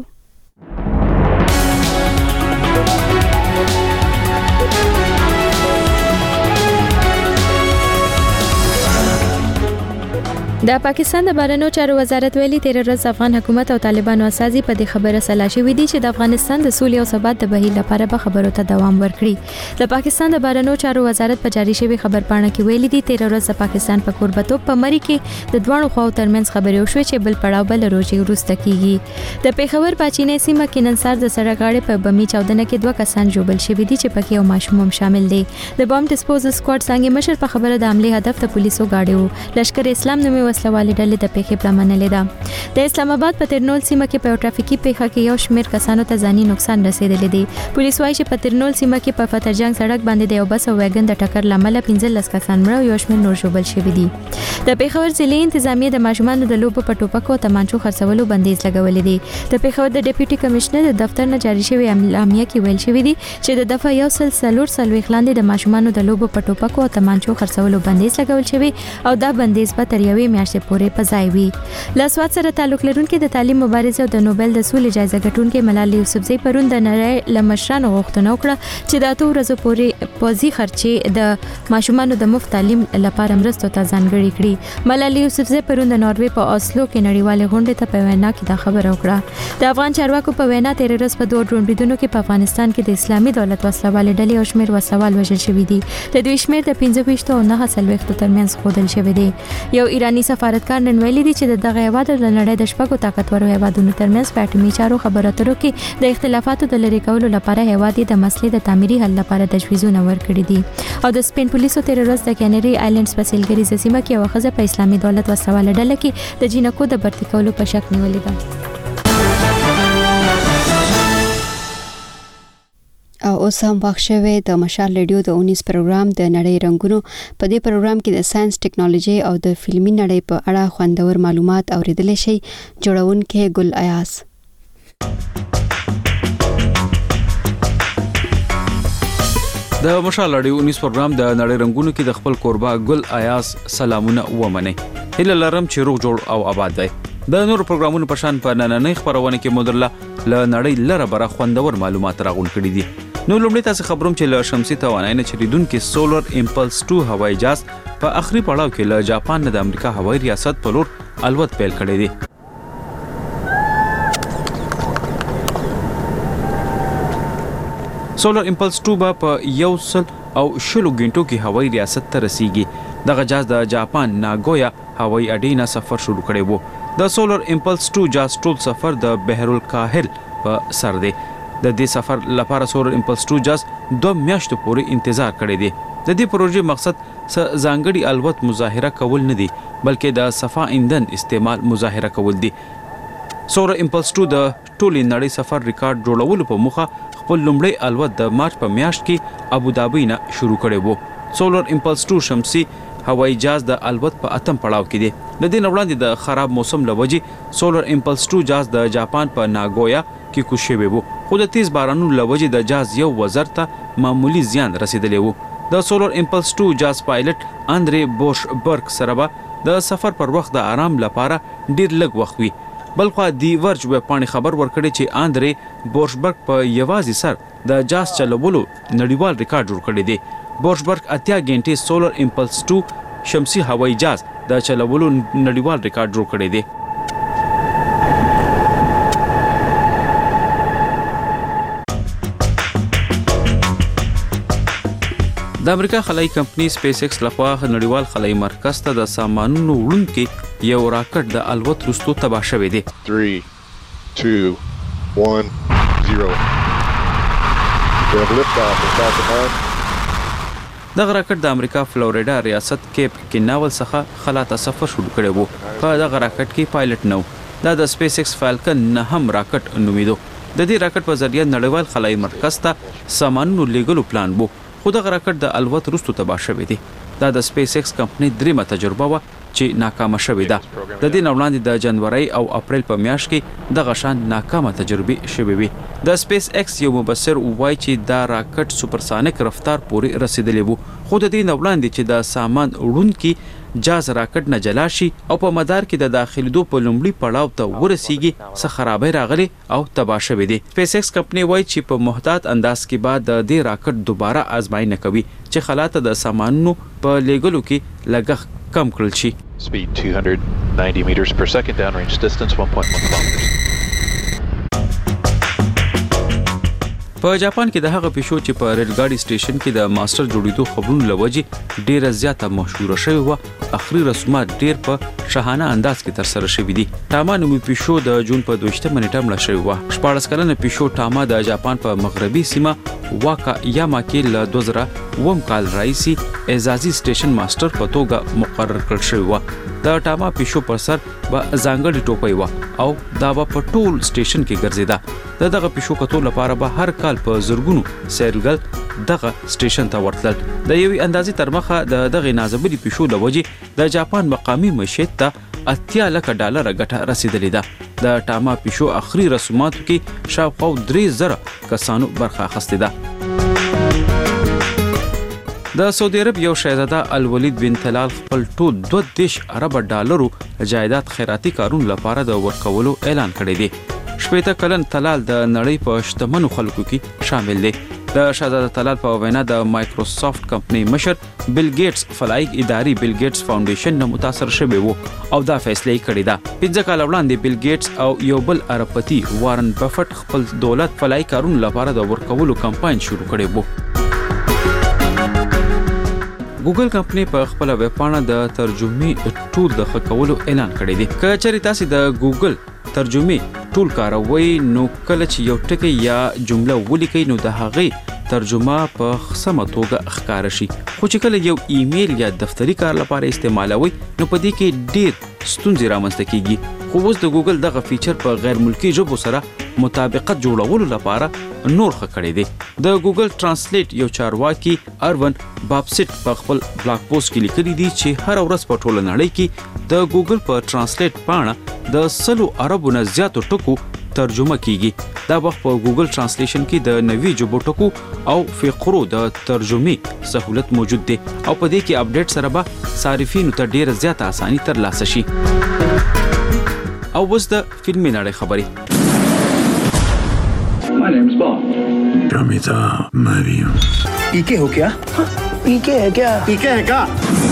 Speaker 2: د پاکستان د بهرنیو چارو وزارت ویلي تیر ورځ افغان حکومت او طالبانو اساسي په دې خبره سلا شوې دي چې د افغانستان د سولې او ثبات د بهیر لپاره به خبرو ته دوام ورکړي. د پاکستان د بهرنیو چارو وزارت په جاری شوی خبرپاڼه کې ویلي دي تیر ورځ د پاکستان په کوربتوب په مری کې د دوه خواو ترمنځ خبرې وشوې چې بل پړاو بل روزي ورسته کیږي. د پیښور پاچینې سیمه کې نن سهار د سړک غاړې په بمی چاودنه کې دوه کسان جوړل شوي دي چې پکې یو ماشوم هم شامل دی. د بم ډیسپوزل سکواډ څنګه مشر په خبره د حمله هدف ته پولیسو گاډي وو. لشکر اسلام نومي وسلوالې ډلې د پیښې پلان منلې ده. د اسلام آباد په ترنول سیمه کې په ټرافیکي پیښه کې یو شمېر کسانو ته ځاني نقصان رسیدلی دی. پولیس وايي چې په ترنول سیمه کې په فترجنګ سړک باندې د یو بس او ویګن د ټکر لامل 15 کسان مړه او یو شمېر نور ژوبل شوي دي. د پیښور ضلع انتظامیه د ماشومانو د لوبو په ټوپکو او تمانچو خرڅولو بندیز لګولې دي. د پیښور د ډیپټي کمشنر د دفتر نه جاری شوی اعلامیه کې ویل شوی دی چې د دفعه یو سل سلور سلوي خلاندې د ماشومانو د لوبو په ټوپکو او تمانچو خرڅولو بندیز لګول شوی او دا بندیز به تر یوې میاشتې پورې په ځای وي. لاسوات سره تعلق لرونکي د تعلیم مبارزه او د نوبل د سولې جایزه ګټونکي ملالۍ یوسفزۍ پرون د نړۍ لمشرانو غوښتنه وکړه چې د 8 ورځې پورې پوزي خرچې د ماشومانو د مفت تعلیم لپاره مرستو ته ځانګړي کړي. ملالۍ یوسفزۍ پرون د ناروې په اسلو کې نړیوال غونډې ته په وینا کې دا خبره وکړه. د افغان چارواکو په وینا تیر ورځ په دوه ډرون بریدونو کې په افغانستان کې د اسلامي دولت وسلوال ډلې او شمېر وسوال وژل شوي دي. د دوی شمېر د 15 او 9 ترمنځ خودل شوی دی. یو ایرانی سفارتکار نن ویلي دی چې دغه هیواد د نړۍ د شپږو طاقتورو هیوادونو ترمنځ په اټومي چارو خبرو اترو کې د اختلافاتو د لرې کولو لپاره هیواد د مسلې د تعمیري حل لپاره تجویزونه ورکړي دي. او د سپین پولیسو تیر ورځ د کینری آیلینډز په سیلګریزه سیمه کې یو ښځه په اسلامي دولت وسوال ډله کې د جینکو د برتي کولو په شک نیولې ده.
Speaker 1: او اوس هم وخت شوی د مشال ریډیو د 19 پروګرام د نړۍ رنگونو. په دې پروګرام کې د ساينس، ټیکنالوژي او د فلمي نړۍ په اړه خوندور معلومات اوریدل شي. جوړونکي ګل ایاز.
Speaker 12: د مشال ریډیو 19 پروګرام د نړۍ رنگونو کې د خپل قربا ګل ایاز سلامونه ومنه. هله لرم چې روغ جوړ او آباد دی. د نور پروګرامونو په شان په نننۍ خبرونه کې مدرله ل نړۍ لره بره خوندور معلومات راغون کړي دي. نو لومړی تاسو خبروم چې له شمسي توانای نه چریدونکو سولر امپلس 2 هوایي جهاز په اخري پړاو کې له جاپان نه د امریکا هوایي ریاست په لور الوت پیل کړی دی. سولر امپلس 2 په 100 او 20 غنټو کې هوایي ریاست ته رسیږي. دغه جهاز د جاپان ناګویا هوایي اډې نه سفر شروع کړی وو. د سولر امپلس 2 جهاز ټول سفر د بحر الکاهل په سر دی. د دې سفر لپاره سولر امپلس 2 جهاز 2 میاشتو پورې انتظار کړی دی. د دې پروژې مقصد ځانګړي الوت مظاهره کول نه دی بلکې د صفا ایندھن استعمال مظاهره کول دي. سولر امپلس 2 د ټولې نړۍ سفر ریکارډ جوړولو په موخه خپل لومړی الوت د مارچ په میاشت کې ابوظبي نه شروع کړی وو. سولر امپلس 2 شمسي هوایي جهاز د الوت په اتم پړاو کې دی. د دې وړاندې د خراب موسم لوجې سولر امپلس 2 جهاز د جاپان په ناګویا کې کوز شوی وو خو د تیز بارانونو له وجې د جهاز یو وزر ته معمولی زیان رسیدلی وو د سولر امپلس 2 جهاز پایلټ اندرې بورشبرګ سره به د سفر پر وخت د آرام لپاره ډیر لږ وخت وي بلخو دی ورج ویب پاڼې خبر ورکړي چې اندرې بورشبرګ په یوازې سر د جهاز چلولو نړیوال ریکارډ جوړ کړی دی بورشبرګ 80 غنټې سولر امپلس 2 شمسي هوایي جهاز د چلولو نړیوال ریکارډ جوړ کړی دی د امریکا خلایي کمپنی سپیس ایکس لخوا نړیوال خلایي مرکز ته د سامانونو وړونکي یو راکټ د الوت وروسته تباه شوی دی
Speaker 5: 3 2 1 0
Speaker 12: دغه راکټ د امریکا فلوریډا ریاست کیپ کیناول څخه خلا ته سفر شروع کړی وو په دغه راکټ کې پایلټ نو دا د سپیس ایکس فالکن نه هم راکټ نومیدو د دې راکټ په ذریعہ نړیوال خلایي مرکز ته سامانونو لیږلو پلان وو خو دغه راکټ د الوت وروسته تباه شوی دی دا د سپیس ایکس کمپنی دریمه تجربه وه چې ناکامه شوې ده د دې نه وړاندې د جنوري او اپریل په میاشت کې دغه شان ناکامه تجربې شوې وي د سپیس ایکس یو مبصر وایي چې دا راکټ سوپرسانیک رفتار پورې رسیدلی وو خو د دې نه وړاندې چې د سامان وړونکي جاز راکټ نه جلا شي او په مدار کې د داخليدو په لومړي پړاو ته ورسیږي څه خرابې راغلي او تباه شوې دي سپیس ایکس کمپنی وایي چې په محتاط انداز کې بعد د دې راکټ دوباره آزمایي نه کوي چې خلاته د سامانونو په لیږلو کې لګښت کم کړل شي
Speaker 7: Speed 290 meters per second, downrange distance 1.1 kilometers.
Speaker 12: په جاپان کې د هغه پیشو چې په ریلګاډي سټیشن کې د ماستر جوړیدو خبرونو لوجې ډیره زیاته مشهوره شوی و اخري رسومات ډیر په شاهانه انداز کې تر سره شوی دي ټاما نومي پیشو د جون په 2 نیټه مړه شوی و 14 کلنه پیشو ټاما د جاپان په مغربي سیمه واکا یاما کې له 2000 کال راځي اعزازي سټیشن ماستر په توګه مقرر کړل شوی و د ټاما پیشو پر سر به ځانګړي ټوپۍ و او دا په ټول سټیشن کې ګرځیدا دغه پیشو کتو لپاره به هر کال په زرګونو سیلګل دغه سټیشن ته ورتلل د یوې اندازې تر مخه دغه نازبلي پیشو د وجې د جاپان مقامی معیشت ته $80,000 ګټه رسیدلې ده د ټاما پیشو اخري رسوماتو کې شاوخوا 3000 کسانو برخه اخیستې ده د سعودي عرب یو شاهزاده الولید بن طلال خپل ټول $20 جایداد خیراتي کارونو لپاره د ورکولو اعلان کړی دی 18 کلن طلال د نړۍ په شتمنو خلکو کې شامل دی د شاهزاده طلال په وینا د مایکروسافټ کمپنی مشر بیل ګیټس فلایق اداري بیل ګیټس فاونډیشن نه متاثر شوی وو او دا فیصله کړې ده 15 کال وړاندې بیل ګیټس او یو بل عربپتی وارن بفټ خپل دولت فلایق کارونو لپاره د ورکولو کمپاین شروع کړی وو ګوګل کمپنی په خپل ویب پاڼه د ترجمې ټول د خکولو اعلان کړی دی که چېرې تاسو د ګوګل ترجمې ټول کاروي نو کله چې یو ټکی یا جمله ولیکئ نو د هغې ترجمه په سمه توګه ښکار شي خو چې کله یو ایمیل یا دفتری کار لپاره استعمالوي نو په دې کې ډیر ستونزې رامنځته کیږي خو اوس د ګوګل دغه فیچر په غیر ملکی ژبو سره مطابقت جوړولو لپاره نور ښه کړی دی د ګوګل ترانسلیټ یو چارواکي ارون بابسټ په خپل بلاګ پوسټ کې لیکلي دي چې هر ورځ په ټوله نړۍ کې د ګوګل په ترانسلیټ پاڼه د 100 اربو نه زیاتو ټکو ترجمه کیږي دا وخت په ګوګل ترانسلیشن کې د نوي ژبو ټکو او فقرو د ترجمې سہولت موجود دی او په دې کې اپډیټ سره به صارفینو ته ډیره زیاته اساني ترلاسه شي او اوس د فلمي نړۍ خبري
Speaker 23: My name is Bob. Ramita Mariam.
Speaker 24: पीके हो क्या? पीके है क्या?
Speaker 23: पीके है क्या?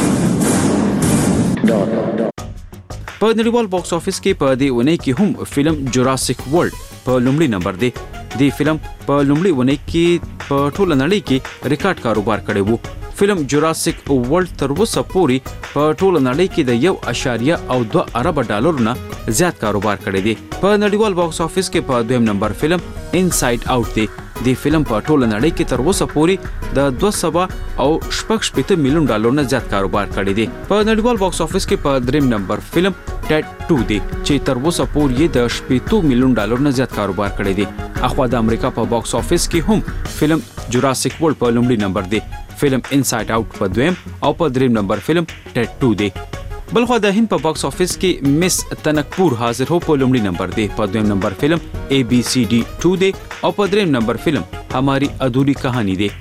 Speaker 12: په نړیوال باکس افیس کې په دې ونې کې هم فلم جوراسیک ورلد په لومړي نمبر دی د فلم په لومړي ونې کې په ټوله نړۍ کې ریکارډ کاروبار کړی وو فلم جوراسیک ورلد تر اوسه پورې په ټوله نړۍ کې د $1.2 ارب نه زیات کاروبار کړی دی په نړیوال باکس افیس کې په دویم نمبر فلم انساید آوټ دی د فلم په ټوله نړۍ کې تر اوسه پورې د $260 میلیون نه زیات کاروبار کړی دی په نړیوال باکس افیس کې په دریم نمبر فلم ټیډ 2 دی چې تر اوسه پورې د $80 میلیون نه زیات کاروبار کړی دی اخوا د امریکا په باکس افیس کې هم فلم جوراسیک ورلد په لومړي نمبر دی فلم انساید آوټ په دویم او په دریم نمبر فلم ټیډ 2 دی بلخو د هند په باکس افیس کې مس تنکپور حاضر هو په لومړي نمبر دی، په دویم نمبر فلم ABCD 2 دی او په دریم نمبر فلم हमारी अधूरी कहानी دی.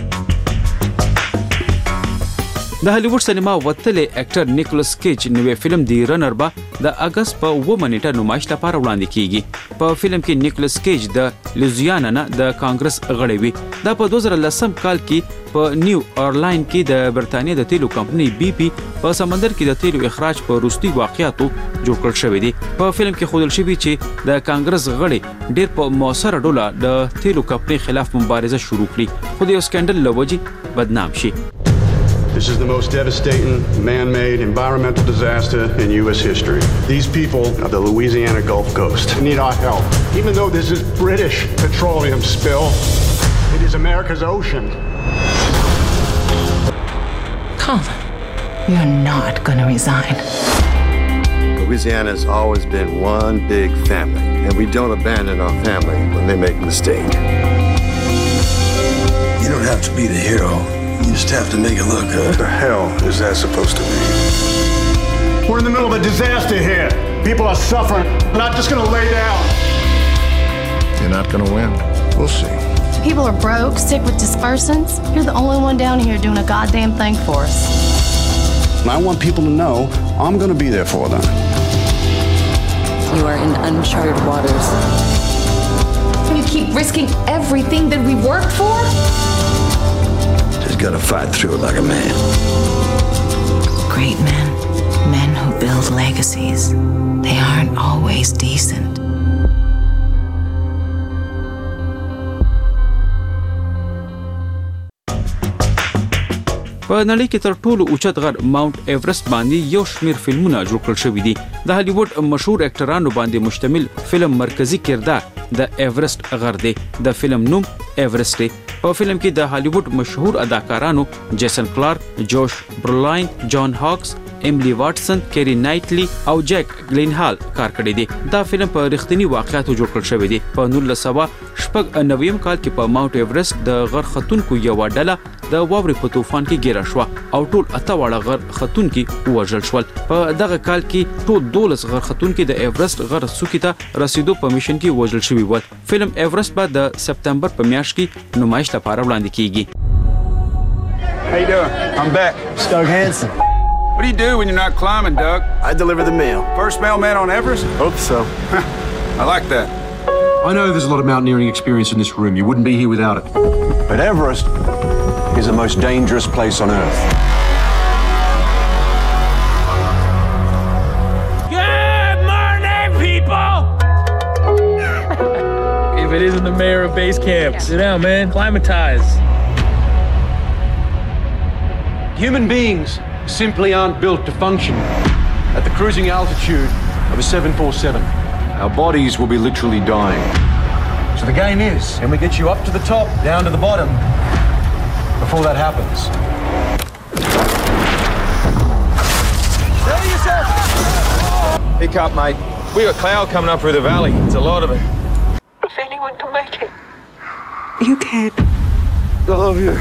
Speaker 12: د هالیوډ سینما وتلې اکټر نیکولس کیج نوې فلم دی رنر با د اگست په 9 منټه نمایش لپاره وړاندې کیږي. په فلم کې نیکولس کیج د لوزیانا نه د کانګرس غړی وي. دا په 2010 کال کې په نیو اورلاین کې د برتانیې د تیلو کمپنۍ BP په سمندر کې د تیلو اخراج په وروستي واقعیاتو جوړ کړل شوی دی. په فلم کې ښودل شوی چې د کانګرس غړي ډېر په موثره ډول د تیلو کمپنۍ خلاف مبارزه شروع کړي خو د یو سکندل لوجې بدنام شي.
Speaker 3: This is the most devastating man-made environmental disaster in U.S. history. These people of the Louisiana Gulf Coast need our help. Even though this is British petroleum spill, it is America's ocean.
Speaker 8: Colin, you're not going to resign.
Speaker 10: Louisiana's always been one big family, and we don't abandon our family when they make a mistake.
Speaker 23: You don't have to be the hero. You just have to make it look good.
Speaker 3: What the hell is that supposed to mean? We're in the middle of a disaster here. People are suffering. We're not just going to lay down.
Speaker 10: You're not going to win. We'll see.
Speaker 14: People are broke, sick with dispersants. You're the only one down here doing a goddamn thing for us.
Speaker 3: And I want people to know I'm going to be there for them.
Speaker 8: You are in uncharted waters.
Speaker 14: You keep risking everything that we worked for?
Speaker 23: Just gotta fight through it like a man.
Speaker 8: Great men, men who build legacies, they aren't always decent.
Speaker 12: په نړۍ کې تر ټولو اوچت غر ماونټ ایورست باندې یو شمیر فلمونه جوړ کړل شوي دي. د هالیوډ مشهور اکټرانو باندې مشتمل فلم مرکزی کردار د ایورست غر دی. د فلم نوم ایورست دی. په فلم کې د هالیوډ مشهور اداکارانو جیسن کلارک، جوش برولین، جان هاکس، ایملی واټسن، کیری نایټلی او جیک گلینهال کار کړی دی. دا فلم په رښتینی واقعیتو جوړ کړل شوی دی. په 1990 کال کې په ماونټ ایورست د غر ختونکو یو ډله د واورې په طوفان کې ګیره شوه او ټول 8 واړه غر ختونکي ووژل شول. په دغه کال کې ټول 12 غر ختونکي د ایورست غر څوکې ته رسیدو په میشن کې وژل شوي ول. فلم ایورست به د سپتمبر په میاشت کې نمایش لپاره وړاندې کیږي.
Speaker 3: How you doing? I'm back.
Speaker 23: Doug Hansen.
Speaker 3: What do you do when you're not climbing, Doug?
Speaker 23: I deliver the mail.
Speaker 3: First mailman on Everest?
Speaker 23: Hope so.
Speaker 3: I like that.
Speaker 25: I know there's a lot of mountaineering experience in this room. You wouldn't be here without it.
Speaker 23: But Everest is the most dangerous place on Earth.
Speaker 26: Good morning, people!
Speaker 27: If it isn't the mayor of base camp, sit down, man. Climatize.
Speaker 25: Human beings simply aren't built to function at the cruising altitude of a 747. Our bodies will be literally dying. So the game is, can we get you up to the top, down to the bottom, before that happens?
Speaker 28: Steady yourself! Pick up, mate. We got cloud coming up through the valley. It's a lot of it.
Speaker 8: If anyone can make it, you can.
Speaker 23: I love you.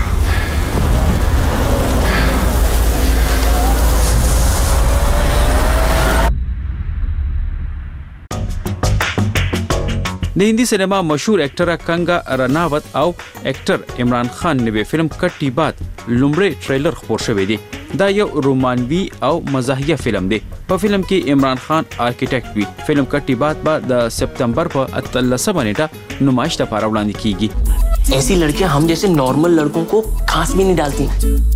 Speaker 12: د هندي سینما مشهور اکټر کنگا رناوت او اکټر عمران خان نوې فلم کټی بات لومړی ټریلر خپور شوی دی. دا یو رومانوي او مزاحیه فلم دی. په فلم کې عمران خان آرکیټیکټ وي. فلم کټی بات به د سپتمبر په 18 نیټه نمایش لپاره وړاندې کیږي.
Speaker 29: ऐसी लड़कियां हम जैसे नॉर्मल लड़कों को खास भी नहीं डालती.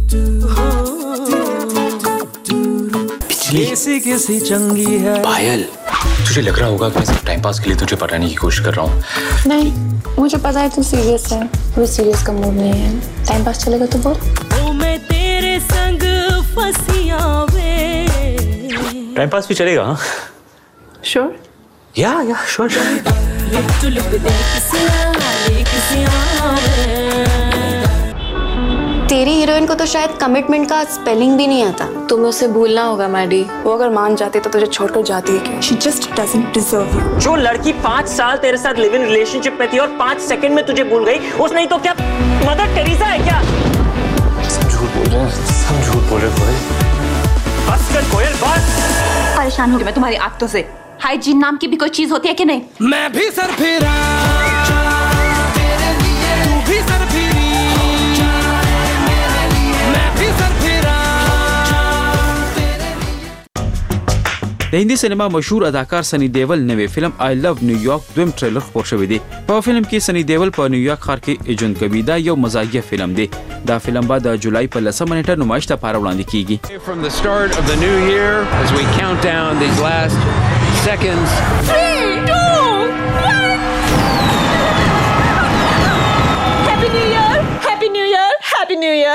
Speaker 29: किसी चंगी है पायल.
Speaker 30: तुझे लग रहा होगा कि मैं सिर्फ टाइम पास के लिए तुझे पटाने की कोशिश कर रहा हूँ.
Speaker 14: नहीं, मुझे पता है तू सीरियस है. वो सीरियस का मूड नहीं है. टाइम पास चलेगा तो बोल.
Speaker 29: ओ मैं तेरे संग फंसिया वे.
Speaker 30: टाइम पास भी चलेगा? हाँ.
Speaker 14: Sure?
Speaker 30: या श्योर.
Speaker 14: तेरी हीरोइन को तो शायद कमिटमेंट का स्पेलिंग भी नहीं आता. तुम्हें उसे भूलना होगा मैडी. वो अगर मान जाती तो तुझे छोड़कर जाती है क्यों? She just doesn't deserve you.
Speaker 29: जो लड़की 5 साल तेरे साथ लिव इन रिलेशनशिप में थी और 5 सेकंड में तुझे भूल गई, उस नहीं तो क्या मदर टेरेसा है क्या?
Speaker 30: सब झूठ बोल रहे हैं भाई.
Speaker 29: बस कर कोयल बस।
Speaker 6: परेशान हो गई मैं तुम्हारी आदतों से। हाइजीन नाम की भी कोई चीज होती है कि नहीं?
Speaker 26: मैं भी सर फिरा तेरे लिए, तू भी सर फिरी, मैं भी सर फिरा तेरे लिए।
Speaker 12: د هندي سینما مشهور اداکار سنی دیول نوې فلم آی لو نیویارک دویم ټریلر خپور شوی دی. په فلم کې سنی دیول په نیویارک ښار کې ایجنټ کوي. دا یو مزاحیه فلم دی. دا فلم به د جولای په 10 نیټه نمایش ته لپاره وړاندې کیږي.
Speaker 25: From the start of the new year as we count down these last seconds.
Speaker 6: 3, 2, 1. Happy New Year! Happy New Year! Happy New Year!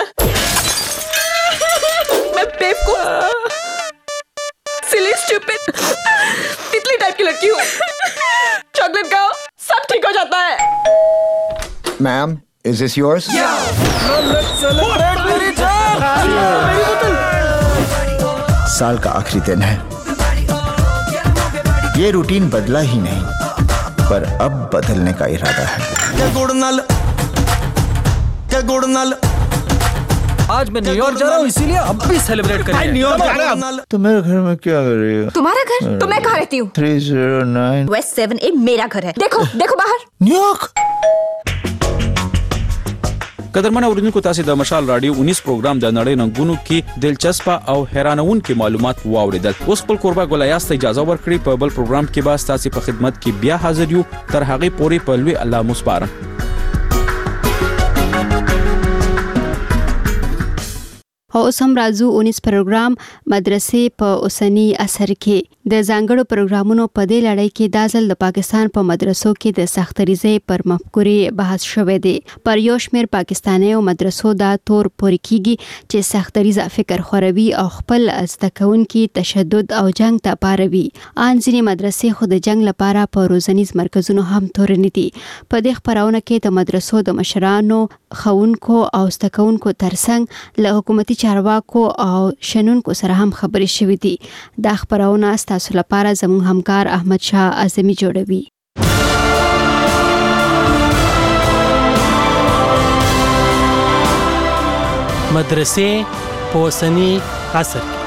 Speaker 6: मैं बेवकूफ, सिली, स्टूपिड, तितली टाइप की लड़की हूँ. चॉकलेट खाओ, सब ठीक हो जाता है.
Speaker 11: Ma'am, is this yours? साल का आखिरी दिन है. ये रूटीन बदला ही नहीं, पर अब बदलने का इरादा है.
Speaker 27: आज मैं न्यूयॉर्क जा रहा हूँ, इसीलिए अब भी सेलिब्रेट करेंगे. न्यूयॉर्क जा रहा हूँ.
Speaker 11: तो मेरे घर में क्या कर रही हो?
Speaker 6: तुम्हारा घर? तो मैं कहाँ रहती हूँ?
Speaker 11: 309
Speaker 6: West 7A मेरा घर है. देखो देखो बाहर.
Speaker 11: न्यूयॉर्क.
Speaker 12: قدرمن اوریدونکو تاسو د مشال رادیو 19 پروګرام د نړۍ ننګونو کې دلچسپه او حیرانونکي معلومات واوریدل. اوس خپل قربا ګلایاست اجازه ورکړي په بل پروګرام کې به تاسو په خدمت کې بیا حاضر یو. تر هغه پورې په لوی الله مسپارم.
Speaker 1: او اوس هم راځو 19 پروګرام مدرسې په اوسنی اثر کې د ځانګړو پروګرامونو په دې لړۍ کې د ځل د پاکستان په مدرسو کې د سختریزۍ پر مفکورې بحث شوې دی. پر یو شمېر پاکستاني او مدرسو دا تور پورې کیږي چې سختریزه فکر خوروي او خپل زده کوونکي تشدد او جنگ ته پاروي. ان ځینې مدرسې خو د جنگ لپاره په روزنیز مرکزونو هم تورنې دي. په دې خبرونه کې د مدرسو د مشرانو، ښوونکو او زده کوونکو ترڅنګ له حکومتي چارواکو او شنونکو سره هم خبرې شوې دي. دا خبرونه تاسو لپاره زموږ همکار احمد شاه اعظمي جوړوي.
Speaker 13: مدرسې په اوسني عصر کې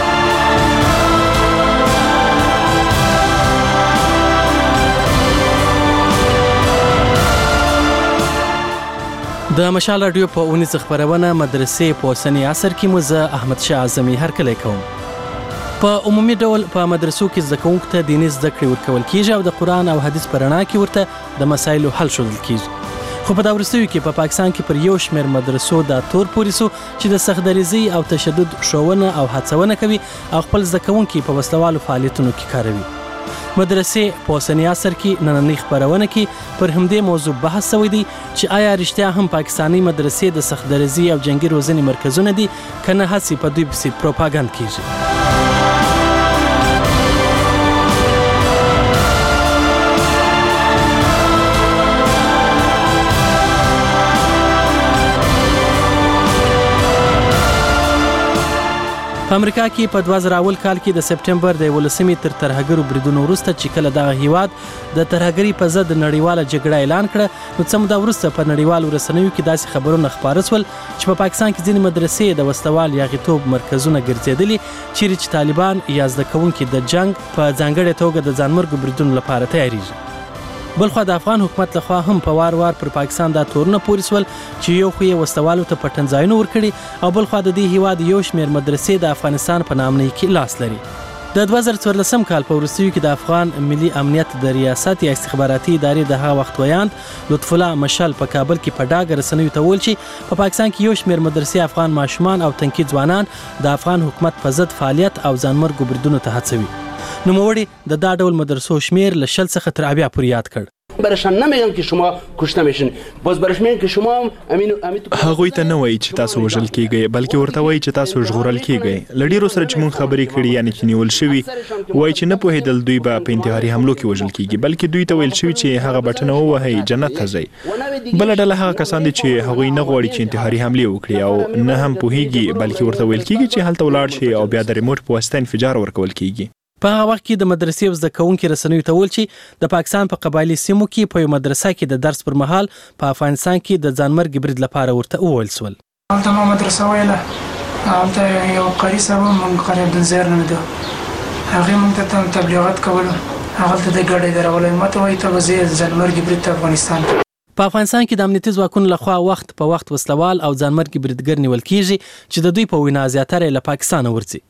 Speaker 13: د مشال رادیو په 19 خبرونه مدرسې په اوسني عصر کې مو زه احمد شاه اعظمي هرکلی کوم. په عمومي ډول په مدرسو کې زده کوونکو ته دیني زده کړې ورکول کیږي او د قرآن او حدیث په رڼا کې ورته د مسایلو حل ښودل کیږي. خو په دا وروستیو کې په پاکستان کې پر یو شمېر مدرسو دا تور پورې سو چې د سختدریزۍ او تشدد ښوونه او هڅونه کوي او خپل زده کوونکي په وسلوالو فعالیتونو کې کاروي. مدرسې په اوسني عصر کې نننۍ خبرونه کې پر همدې موضوع بحث شوی دی چې آیا رښتیا هم پاکستاني مدرسې د سختدریزۍ او جنگي روزنې مرکزونه دي که نه هسې په دوی پسې پروپاګند کیږي. په امریکا کې په 2000 کال کې د سپټمبر د 11 تر ترهګرو بریدونو وروسته چې کله دغه هیواد د ترهګرۍ په ضد نړیواله جګړه اعلان کړه، نو څه موده وروسته په نړیوالو رسنیو کې داسې خبرونه خپاره شول چې په پاکستان کې ځینې مدرسې د وسلوال یاغیتوب مرکزونه ګرځېدلي چیرې چې طالبان یا زده کوونکي د جنگ په ځانګړې توګه د ځانمرګو بریدونو لپاره تیاریږي. بلخوا د افغان حکومت لخوا هم په وار وار پر پاکستان دا تورونه پورې سول چې یو خو یې وسلوالو ته پټنځایونه ورکړي او بلخوا د دې هیواد یو شمېر مدرسې د افغانستان په نامنۍ کې لاس لري. د 2014 کال په وروستیو کې د افغان ملي امنیت د ریاست یا استخباراتي ادارې د هغه وخت ویاند لطف الله مشال په کابل کې په ډاګه رسنیو ته وویل چې په پاکستان کې یو شمېر مدرسې افغان ماشومان او تنکي ځوانان د افغان حکومت په ضد فعالیت او ځانمرګو بریدونو ته هڅوي. نوموړي د دا ډول مدرسو شمېر له 0 څخه تر 80 پورې یاد کړ.
Speaker 24: برشان نمیگن که شما کشته میشین، باز برش میگن که شما
Speaker 15: هغوی ته نه وایي چې تاسو وژل کیږئ، بلکې ورته وایي چې تاسو ژغورل کیږئ. له ډیرو سره چې مونږ خبرې کړي یعنی چې نیول شوي وایي چې نه پوهېدل دوی به په انتحاري حملو کې وژل کیږي، بلکې دوی ته ویل شوي چې هغه بټنه ووهئ جنت ته ځئ. بله ډله هغه کسان دي چې هغوی نه غواړي چې انتحاري حملې وکړي او نه هم پوهېږي، بلکې ورته ویل کیږي چې هلته ولاړ شي او بیا د ریموټ په واسطه انفجار ورکول کیږي.
Speaker 13: په هغه وخت کې د مدرسې او زده کوونکي رسنیو ته ویل چې د پاکستان په قبایلي سیمو کې په یو مدرسه کې د درس پر مهال په افغانستان کې د ځانمرګ برید لپاره ورته وویل شول.
Speaker 16: هلته ما مدرسه ویله
Speaker 2: هلته یو قاري صاحب موږ قاری عبدالزهر نومېده هغې موږ ته تبلیغات کولو هغلته د ګاډۍ درولی ماته وایي ته به ځې ځانمرګي برید ته افغانستان
Speaker 13: په افغانستان کې د امنیتي ځواکونو لخوا وخت په وخت وسلوال او ځانمرګي بریدګر نیول کیږي چې د دوی په وینا زیاتره له پاکستانه ورځي.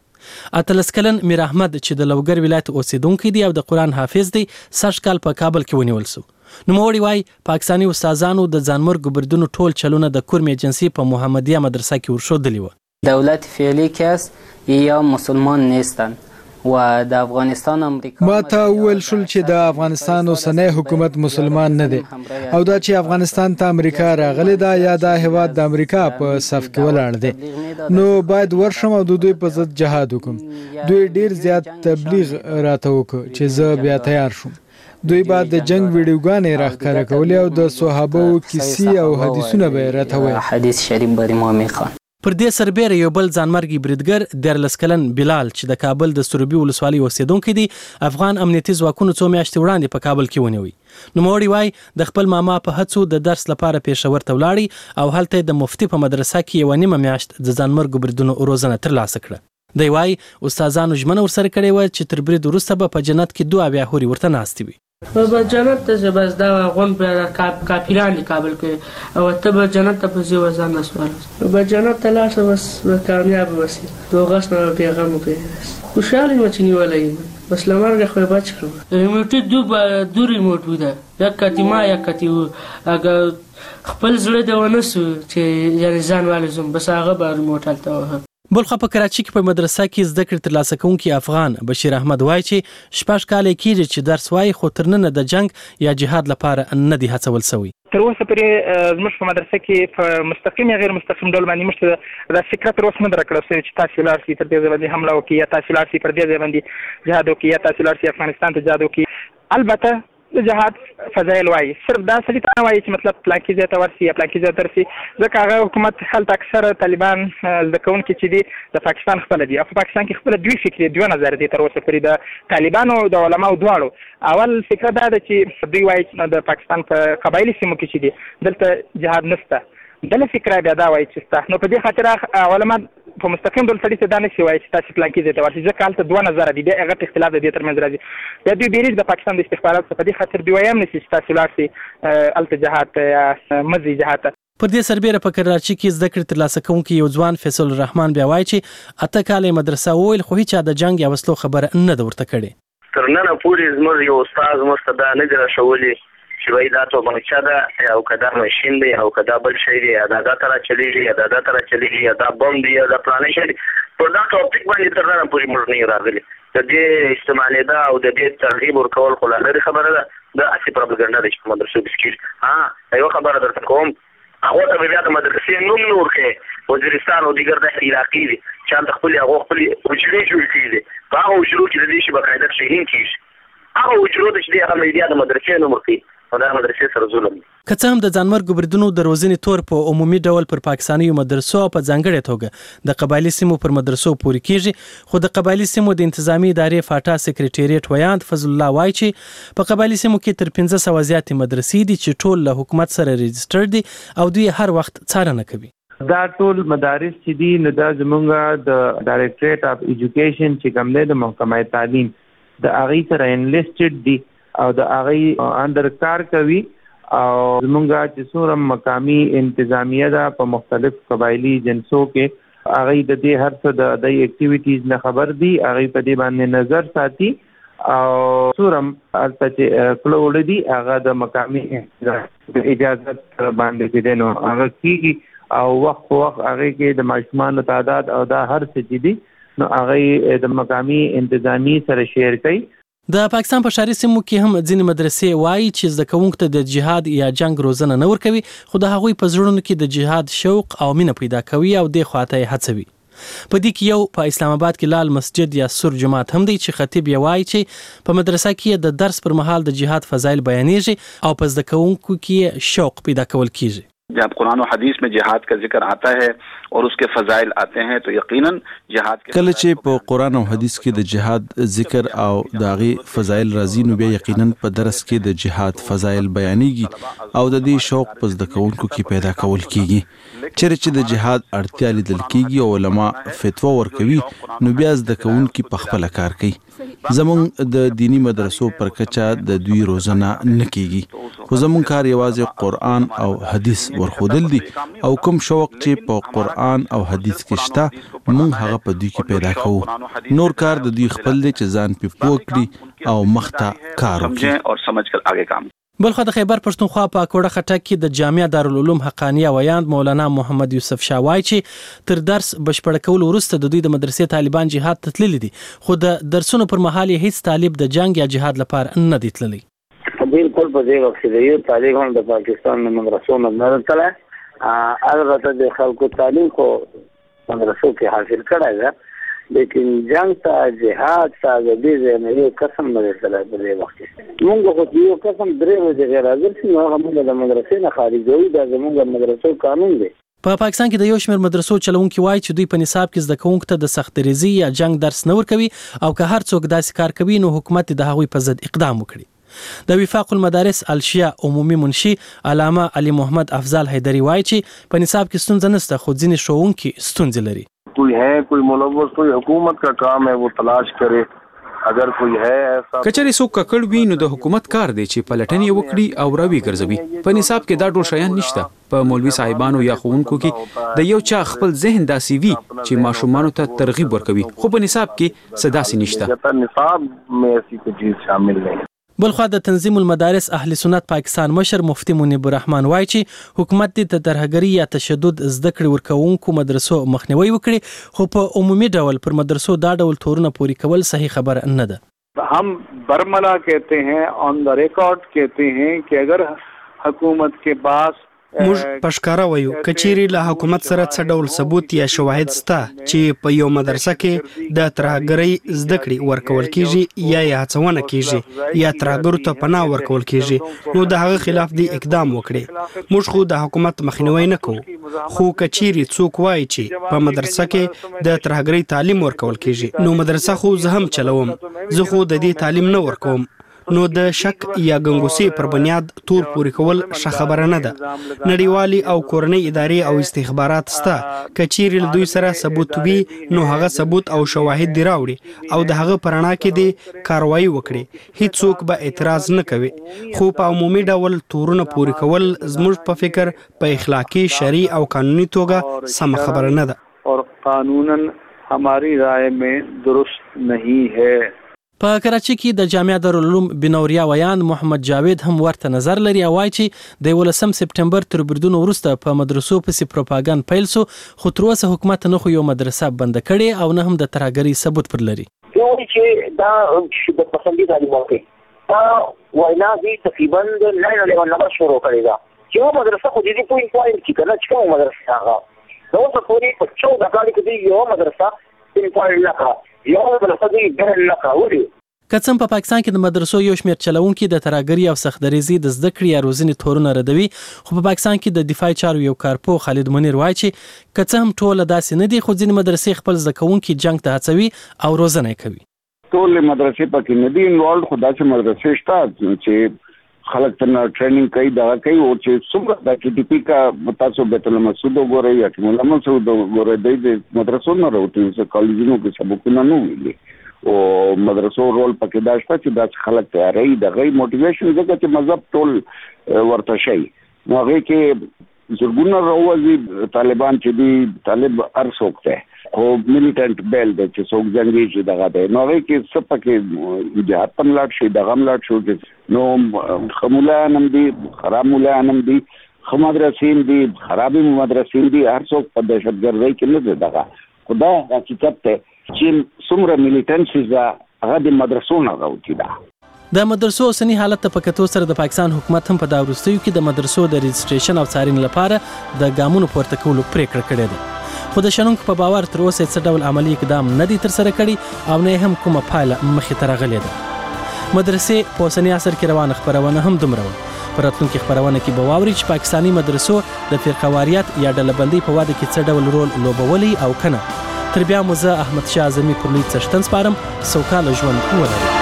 Speaker 13: 18 کلن میر احمد چې د لوګر ولایت اوسیدونکی دی او د قرآن حافظ دی سږ کال په کابل کې ونیول شو. نوموړي وایي پاکستاني استادانو د ځانمرګو بریدونو ټول چلونه د کورم ایجنسی په محمدیه مدرسه کې ورښودلي وو.
Speaker 4: دولت فعلی که است یا مسلمان نیستند و د افغانستان امریکا
Speaker 9: ما ته ویل شول چې د افغانستان اوسنی حکومت مسلمان نه دی او دا چې افغانستان ته امریکا راغلی دا یا دا هیواد د امریکا په صف کې ولاړ دی نو باید ورشم او د دوی په ضد جهاد وکم. دوی ډیر زیات تبلیغ راته وکړ چې زه بیا تیار شوم. دوی بعد د جنگ ویډیوګانې راښکاره کولې او د صحابو کیسې او حدیثونه به یې راته ویل.
Speaker 4: حدیث شریف بر امام خان.
Speaker 13: پر دې سربېره یو بل ځانمرګي بریدګر 14 کلن بلال چې د کابل د سروبي ولسوالۍ اوسیدونکی دی افغان امنیتي ځواکونو څو میاشتې وړاندې په کابل کې ونیوی. نوموړي وایي د خپل ماما په هڅو د درس لپاره پېښور ته ولاړی او هلته د مفتي په مدرسه کې یوه نیمه میاشت د ځانمرګو بریدونو روزنه ترلاسه کړه. دی وایي استادانو ژمنه ورسره کړې وه چې تر برید وروسته به په جنت کې 2 هورې ورته ناستې وي.
Speaker 2: به جنت ته ځې بس دا غون به کافران دي کابل کې او ته به جنت ته به ځې وځان نه سوال به جنت ته لاړ شه بس به کامیاب اوسې دوغس نه پیغام وکړې خوشحال یم چې نیولی یم بس له مرګه خو یې بچ کړم. ریموټي دو ریموټ وده یک کتي ما یک کتي و اگر خپل زړه دې ونه سو چې یعنې ځان والوزم بس هغه به ریموټ هلته وهم.
Speaker 13: بلخوا په کراچۍ کې په مدرسه کې زده کړې ترلاسه کوونکی افغان بشیر احمد وایي چې 6 کاله کېږي چې درس وایي خو تر ننه د جنگ یا جهاد لپاره نه دی هڅول شوی.
Speaker 16: تر اوسه پورې زموږ په مدرسه کې په مستقیم یا غیر مستقیم ډول باندې موږ دا فکره تر اوسه نه ده راکړل شوې چې تاسې لاړ شئ تر دې ځای باندې حمله وکړي یا تاسې لاړ شئ پر دې ځای باندې جهاد وکړي یا تاسې لاړ شئ افغانستان ته جهاد وکړي. البته د جهاد فضایل وایي صرف دا سړي ته نه وایي چې مطلب پلانکي ځای ته ورسي یا پلانکي ځای ته رسي ځکه هغه حکومت هلته اکثره طالبان زده کوونکي چې دي د پاکستان خپله دي او په پاکستان کې خپله دوی فکري دوه نظر دي تر اوسه پورې د طالبانو د علماو دواړو. اول فکره دا ده چې دوی وایي چې د پاکستان په قبایلي سیمو کې چې دي دلته جهاد نشته. بله فکره بیا دا وایي چې شته. نو په دې خاطر علما په مستقیم ډول سړي ته دا نشي وایي چې تاسې پلانکي ځای ته ورشئ ځکه هلته دوه نظره دي بیا هغه اختلاف د دې ترمنځ راځي. بیا دوی بیریږي د پاکستان د استخباراتو څخه په دې خاطر دوی وایي هم نشي چې تاسې لاړ شئ هلته جهاد ته یا مه ځئ جهاد ته.
Speaker 13: پر دې سربېره په کراچۍ کې زده کړې ترلاسه کوونکی یو ځوان فیصل الرحمن بیا وایي چې 8 کاله مدرسه وویل خو هیچا د جنګ یا وسلو خبره نه ده ورته کړې.
Speaker 17: تر ننه پورې زموږ یو استاد موږ ته دا نه دي راښولي چې وایي دا توپنچه ده او که دا ماشین دی او که دا بل شی دی یا دا ته راچلېږي یا دا ته راچلېږي یا دا بم دی یا دا فلانی شی دی پر دا ټاپک باندې تر ننه پورې موږ نه یو راغلي. د دې استعمالېدا او د دې ترغیب ورکول خو لا لرې خبره ده دا هسې پروپاګنډه ده چې په مدرسو کې کېږي. یوه خبره درته کوم هغو ته به بیا د مدرسې نوم نه ورکوې وزیرستان او دیګر داسې علاقې دي چې هلته هغو خپلې حجرې جوړې کړي دي په هغه حجرو کې د دې شي باقاعده شهین کېږي هغه حجرو ته چې دی هغه بیا د مدرسې نوم ورکوي او دا مدرسې سره ظلم دی.
Speaker 13: که څه هم د ځانمرګو بریدونو د روزنې تور په عمومي ډول پر پاکستانیو مدرسو او په ځانګړې توګه د قبایلي سیمو پر مدرسو پورې کېږي خو د قبایلي سیمو د انتظامی ادارې فاټا سکریټریټ ویاند فضل الله وایي چې په قبایلي سیمو کې تر 500 زیاتې مدرسې دي چې ټول له حکومت سره رجسټر دي او دوی هر وخت څارنه کوي.
Speaker 18: دا ټول مدارس چې دي نو دا زمونږ د ډایرکټریټ اف ایجوکیشن چې کوم دی د محکمه تعلیم د هغې سره انلیسټډ دي او د هغې اندر کار کوي او زمونږ چې څومره مقامي انتظامیه ده په مختلف قبایلي جنسو کې هغې د دې هر څه د دې اکټیویټیز نه خبر دي هغې په دې باندې نظر ساتي او څومره هلته چې کله وړه دي هغه د مقامي اجازت باندې چې دی نو هغه کېږي او وخت په وخت هغې کې د ماشومانو تعداد او دا هر څه چې دي نو هغې د مقامي انتظامي سره شیر کوي.
Speaker 13: د پاکستان په ښاري سیمو کې هم ځینې مدرسې وایي چې زده کوونکو ته د جهاد یا جنگ روزنه نه ورکوي خو د هغوی په زړونو کې د جهاد شوق او مینه پیدا کوي او دې خواته یې هڅوي. په دې کې یو په اسلام آباد کې لال مسجد یا سور جماعت هم دی چې خطیب یې وایي چې په مدرسه کې د درس پر مهال د جهاد فضایل بیانېږي او په زده کوونکو کې شوق پیدا کول کېږي.
Speaker 3: जब कुरान और हदीस में जिहाद का जिक्र आता है और उसके फजाइल आते हैं तो यकीनन जिहाद के
Speaker 5: कله چې په قران او حدیث کې د جهاد ذکر او داغي فضایل راځي نو بیا یقینا په درس کې د جهاد فضایل بیانېږي او د دې شوق پس د کوونکو کې پیدا کول کیږي چې د جهاد اړتیا لیدل کیږي او علما فتوا ورکوي نو بیا د کوونکو په خپل کار کوي زمونږ د دینی مدرسو پر کچا د دوی روزنه نکېږي خو زمونږ کار یوازې قرآن او حدیث ورخودل دي او کوم شوق چې په قرآن او حدیث کې شته مونږ هغه په دوی کې پیدا کوو نور کار د دوی خپل دی چې ځان په پوه کړي او مخته کار وکړي
Speaker 3: اور سمجھ کر آگے کام
Speaker 13: بلخو د خیبر پښتونخوا په کوړه خټک کې د جامعه دارالعلوم حقانیه ویاند مولانا محمد یوسف شاوای چې تر درس بشپړ کول وروسته د دوی د مدرسې طالبان جهاد ته تللي دي خو د درسونو پر مهال هیڅ طالب د جنگ یا جهاد لپاره نه دی تللی
Speaker 7: بالکل په دې وخت کې یو طالب هم د پاکستان د مدرسو نه تللی البته د خلکو تعلیم خو مدرسو کې حاصل کړی ده لیکن جنگ ته جهاد ته د دې نه یو قسم نه تللی په دې وخت کې موږ خو یو قسم درې ورځې غیر حاضر شو هغه موږ د مدرسې نه خارجوي دا زموږ مدرسو قانون دی
Speaker 13: په پاکستان کې د یو شمېر مدرسو چلونکي وایي چې دوی په نصاب کې زده کوونکو ته د سخت ریزي یا جنگ درس نه ورکوي او که هر څوک داسې کار کوي نو حکومت د هغوی په ضد اقدام وکړي د وفاق المدارس الشیا عمومي منشي علامه علي محمد افضل حیدری وایي چې په نصاب کې ستونزه نشته خو ځینې ښوونکي ستونزې لري
Speaker 8: کوئی ہے کوئی ملوث کوئی حکومت کا کام ہے وہ تلاش کرے اگر کوئی ہے ایسا
Speaker 12: کچري څوک ککړ وي نو د حکومت کار دی چې پلټنې وکړي او راوي ګرځوي په نصاب کې دا ټول شیان نشته په مولوي صاحبانو یا ښوونکو کې د یو چا خپل ذهن داسې وي چې ماشومانو ته ترغیب ورکوي خو په نصاب کې څه داسې نشته
Speaker 8: نصاب میں ایسی کوئی چیز شامل نہیں
Speaker 13: بلخوا د تنظیم المدارس اهل سنت پاکستان مشر مفتی منیب الرحمن وایي چې حکومت د ترهګري یا تشدد زده کړې ورکوونکو مدرسو مخنیوي وکړي خو په عمومي ډول پر مدرسو دا ډول تورونه پوري کول صحیح خبر نه ده
Speaker 8: हम बरमला कहते हैं ऑन द रिकॉर्ड कहते हैं कि अगर हुकूमत के पास
Speaker 10: موږ پښکارا وایو کچيري له حکومت سره څه ډول ثبوت یا شواهد سته چې په یو مدرسه کې د ترهګرۍ زده کړې ورکول کیږي یا هڅونه کیږي یا ترهګرو ته پناه ورکول کیږي نو د هغه خلاف دی اقدام وکړي موږ خو د حکومت مخنیوي نه کوو خو کچيري څوک وایي چې په مدرسه کې د ترهګرۍ تعلیم ورکول کیږي نو مدرسه خو زه هم چلوم زه خو د دې تعلیم نه ورکوم نو د شک یا ګنګوسې پر بنیاد تور پوري کول ښه خبره نه ده نړیوالي او کورنۍ ادارې او استخبارات سته کچيري له دوی سره ثبوت وي نو هغه ثبوت او شواهد دی راوړي او د هغه پرانا کې دی کاروایی وکړي هیڅوک به اعتراض نه کوي خو په عمومي ډول تورونه پوري کول زموږ په فکر په اخلاقی شرعي او قانوني توګه سم خبره نه ده
Speaker 8: اور قانونا हमारी राय में दुरुस्त नहीं है
Speaker 13: په کراچۍ کې د جامعه دارالعلوم بنوریا ویان محمد جاوید هم ورته نظر لري او وایي چې د 18 سپټمبر تر بریدونو وروسته په مدرسو پسې پروپاګاندا پیل سو خو تر اوسه حکومت نه خو یو مدرسه بند کړي او نه هم د ترهګرۍ ثبوت پر لري
Speaker 7: یو چې دا شدت پسندي تعلیم ورکوي دا وینا دي تقریبا د 9/11 نه شروع کړی دا چې مدرسه خو دې پوینټ چې کنه چې کوم مدرسه هغه نو څه پوری په 14 کال کې یو مدرسه پوینټ لکه یو مدرسه دې ګرل لکه وړي
Speaker 13: کڅم په پاکستان کې د مدرسو یو شمېر چلوونکي د ترهګرۍ او سختدریزي د زده کړې یا روزنې تورونه ردوي خو په پاکستان کې د دفاعي چارو یو کارپو خالد منیر وایي چې کڅم ټول داسې نه دي خو ځینې مدرسې خپل زده کوونکي جنگ ته هڅوي او روزنه کوي
Speaker 8: ټول مدرسې پکې نه دي انوالډ خدا چې مدرسې شته چې خلک ته ټریننګ کوي دا کوي او چې څومره د ټي پی کا تاسو بیت المسعود وګورئ یا چې مولا مسعود وګورئ د مدرسو نه راوتی چې کالجونو کې سبقونه نه ویلي او مدرسو رول پکې دا شته چې دا خلک تیاری د غي موټیویشن ځکه چې مذهب ټول ورته شي نو هغه کې زرګونه راوځي طالبان چې دی طالب ارڅوک ته خو میلیټنټ بیل د چې څوک جنگي چې دغه ده نو هغه کې څه پکې جهاد پم لاټ شي دغه ملاټ شو نو خمولا نم دي خراب مولا نم دي خمدرسین دي خرابي مدرسین دي هر څوک په دهشتګردۍ کې نه دغه خدا حقیقت ته چې څومره میلیټنټ هغه د مدرسو نه راوتی ده
Speaker 13: د مدرسو اوسنی حالت ته په کتو سره د پاکستان حکومت هم په دا وروستیو کې د مدرسو د رجسټریشن او څارنې لپاره د ګامونو پورته کولو پریکړه کړې ده خو د شنونکو په باور تر اوسه څه ډول عملی اقدام نه دي ترسره کړي او نه هم کومه پایله مخې ته راغلې ده مدرسې په اوسنی عصر کې روانه خپرونه هم دومره په راتلونکي خبرونه کې به واوري چې پاکستاني مدرسو د فرقواریت یا ډلبندۍ په واده کې څه ډول رول لوبولی او کنه. تر بیا مو زه احمد شاه اعظمي پر لوی څښتن سپارم. سوکاله ژوند ولرئ.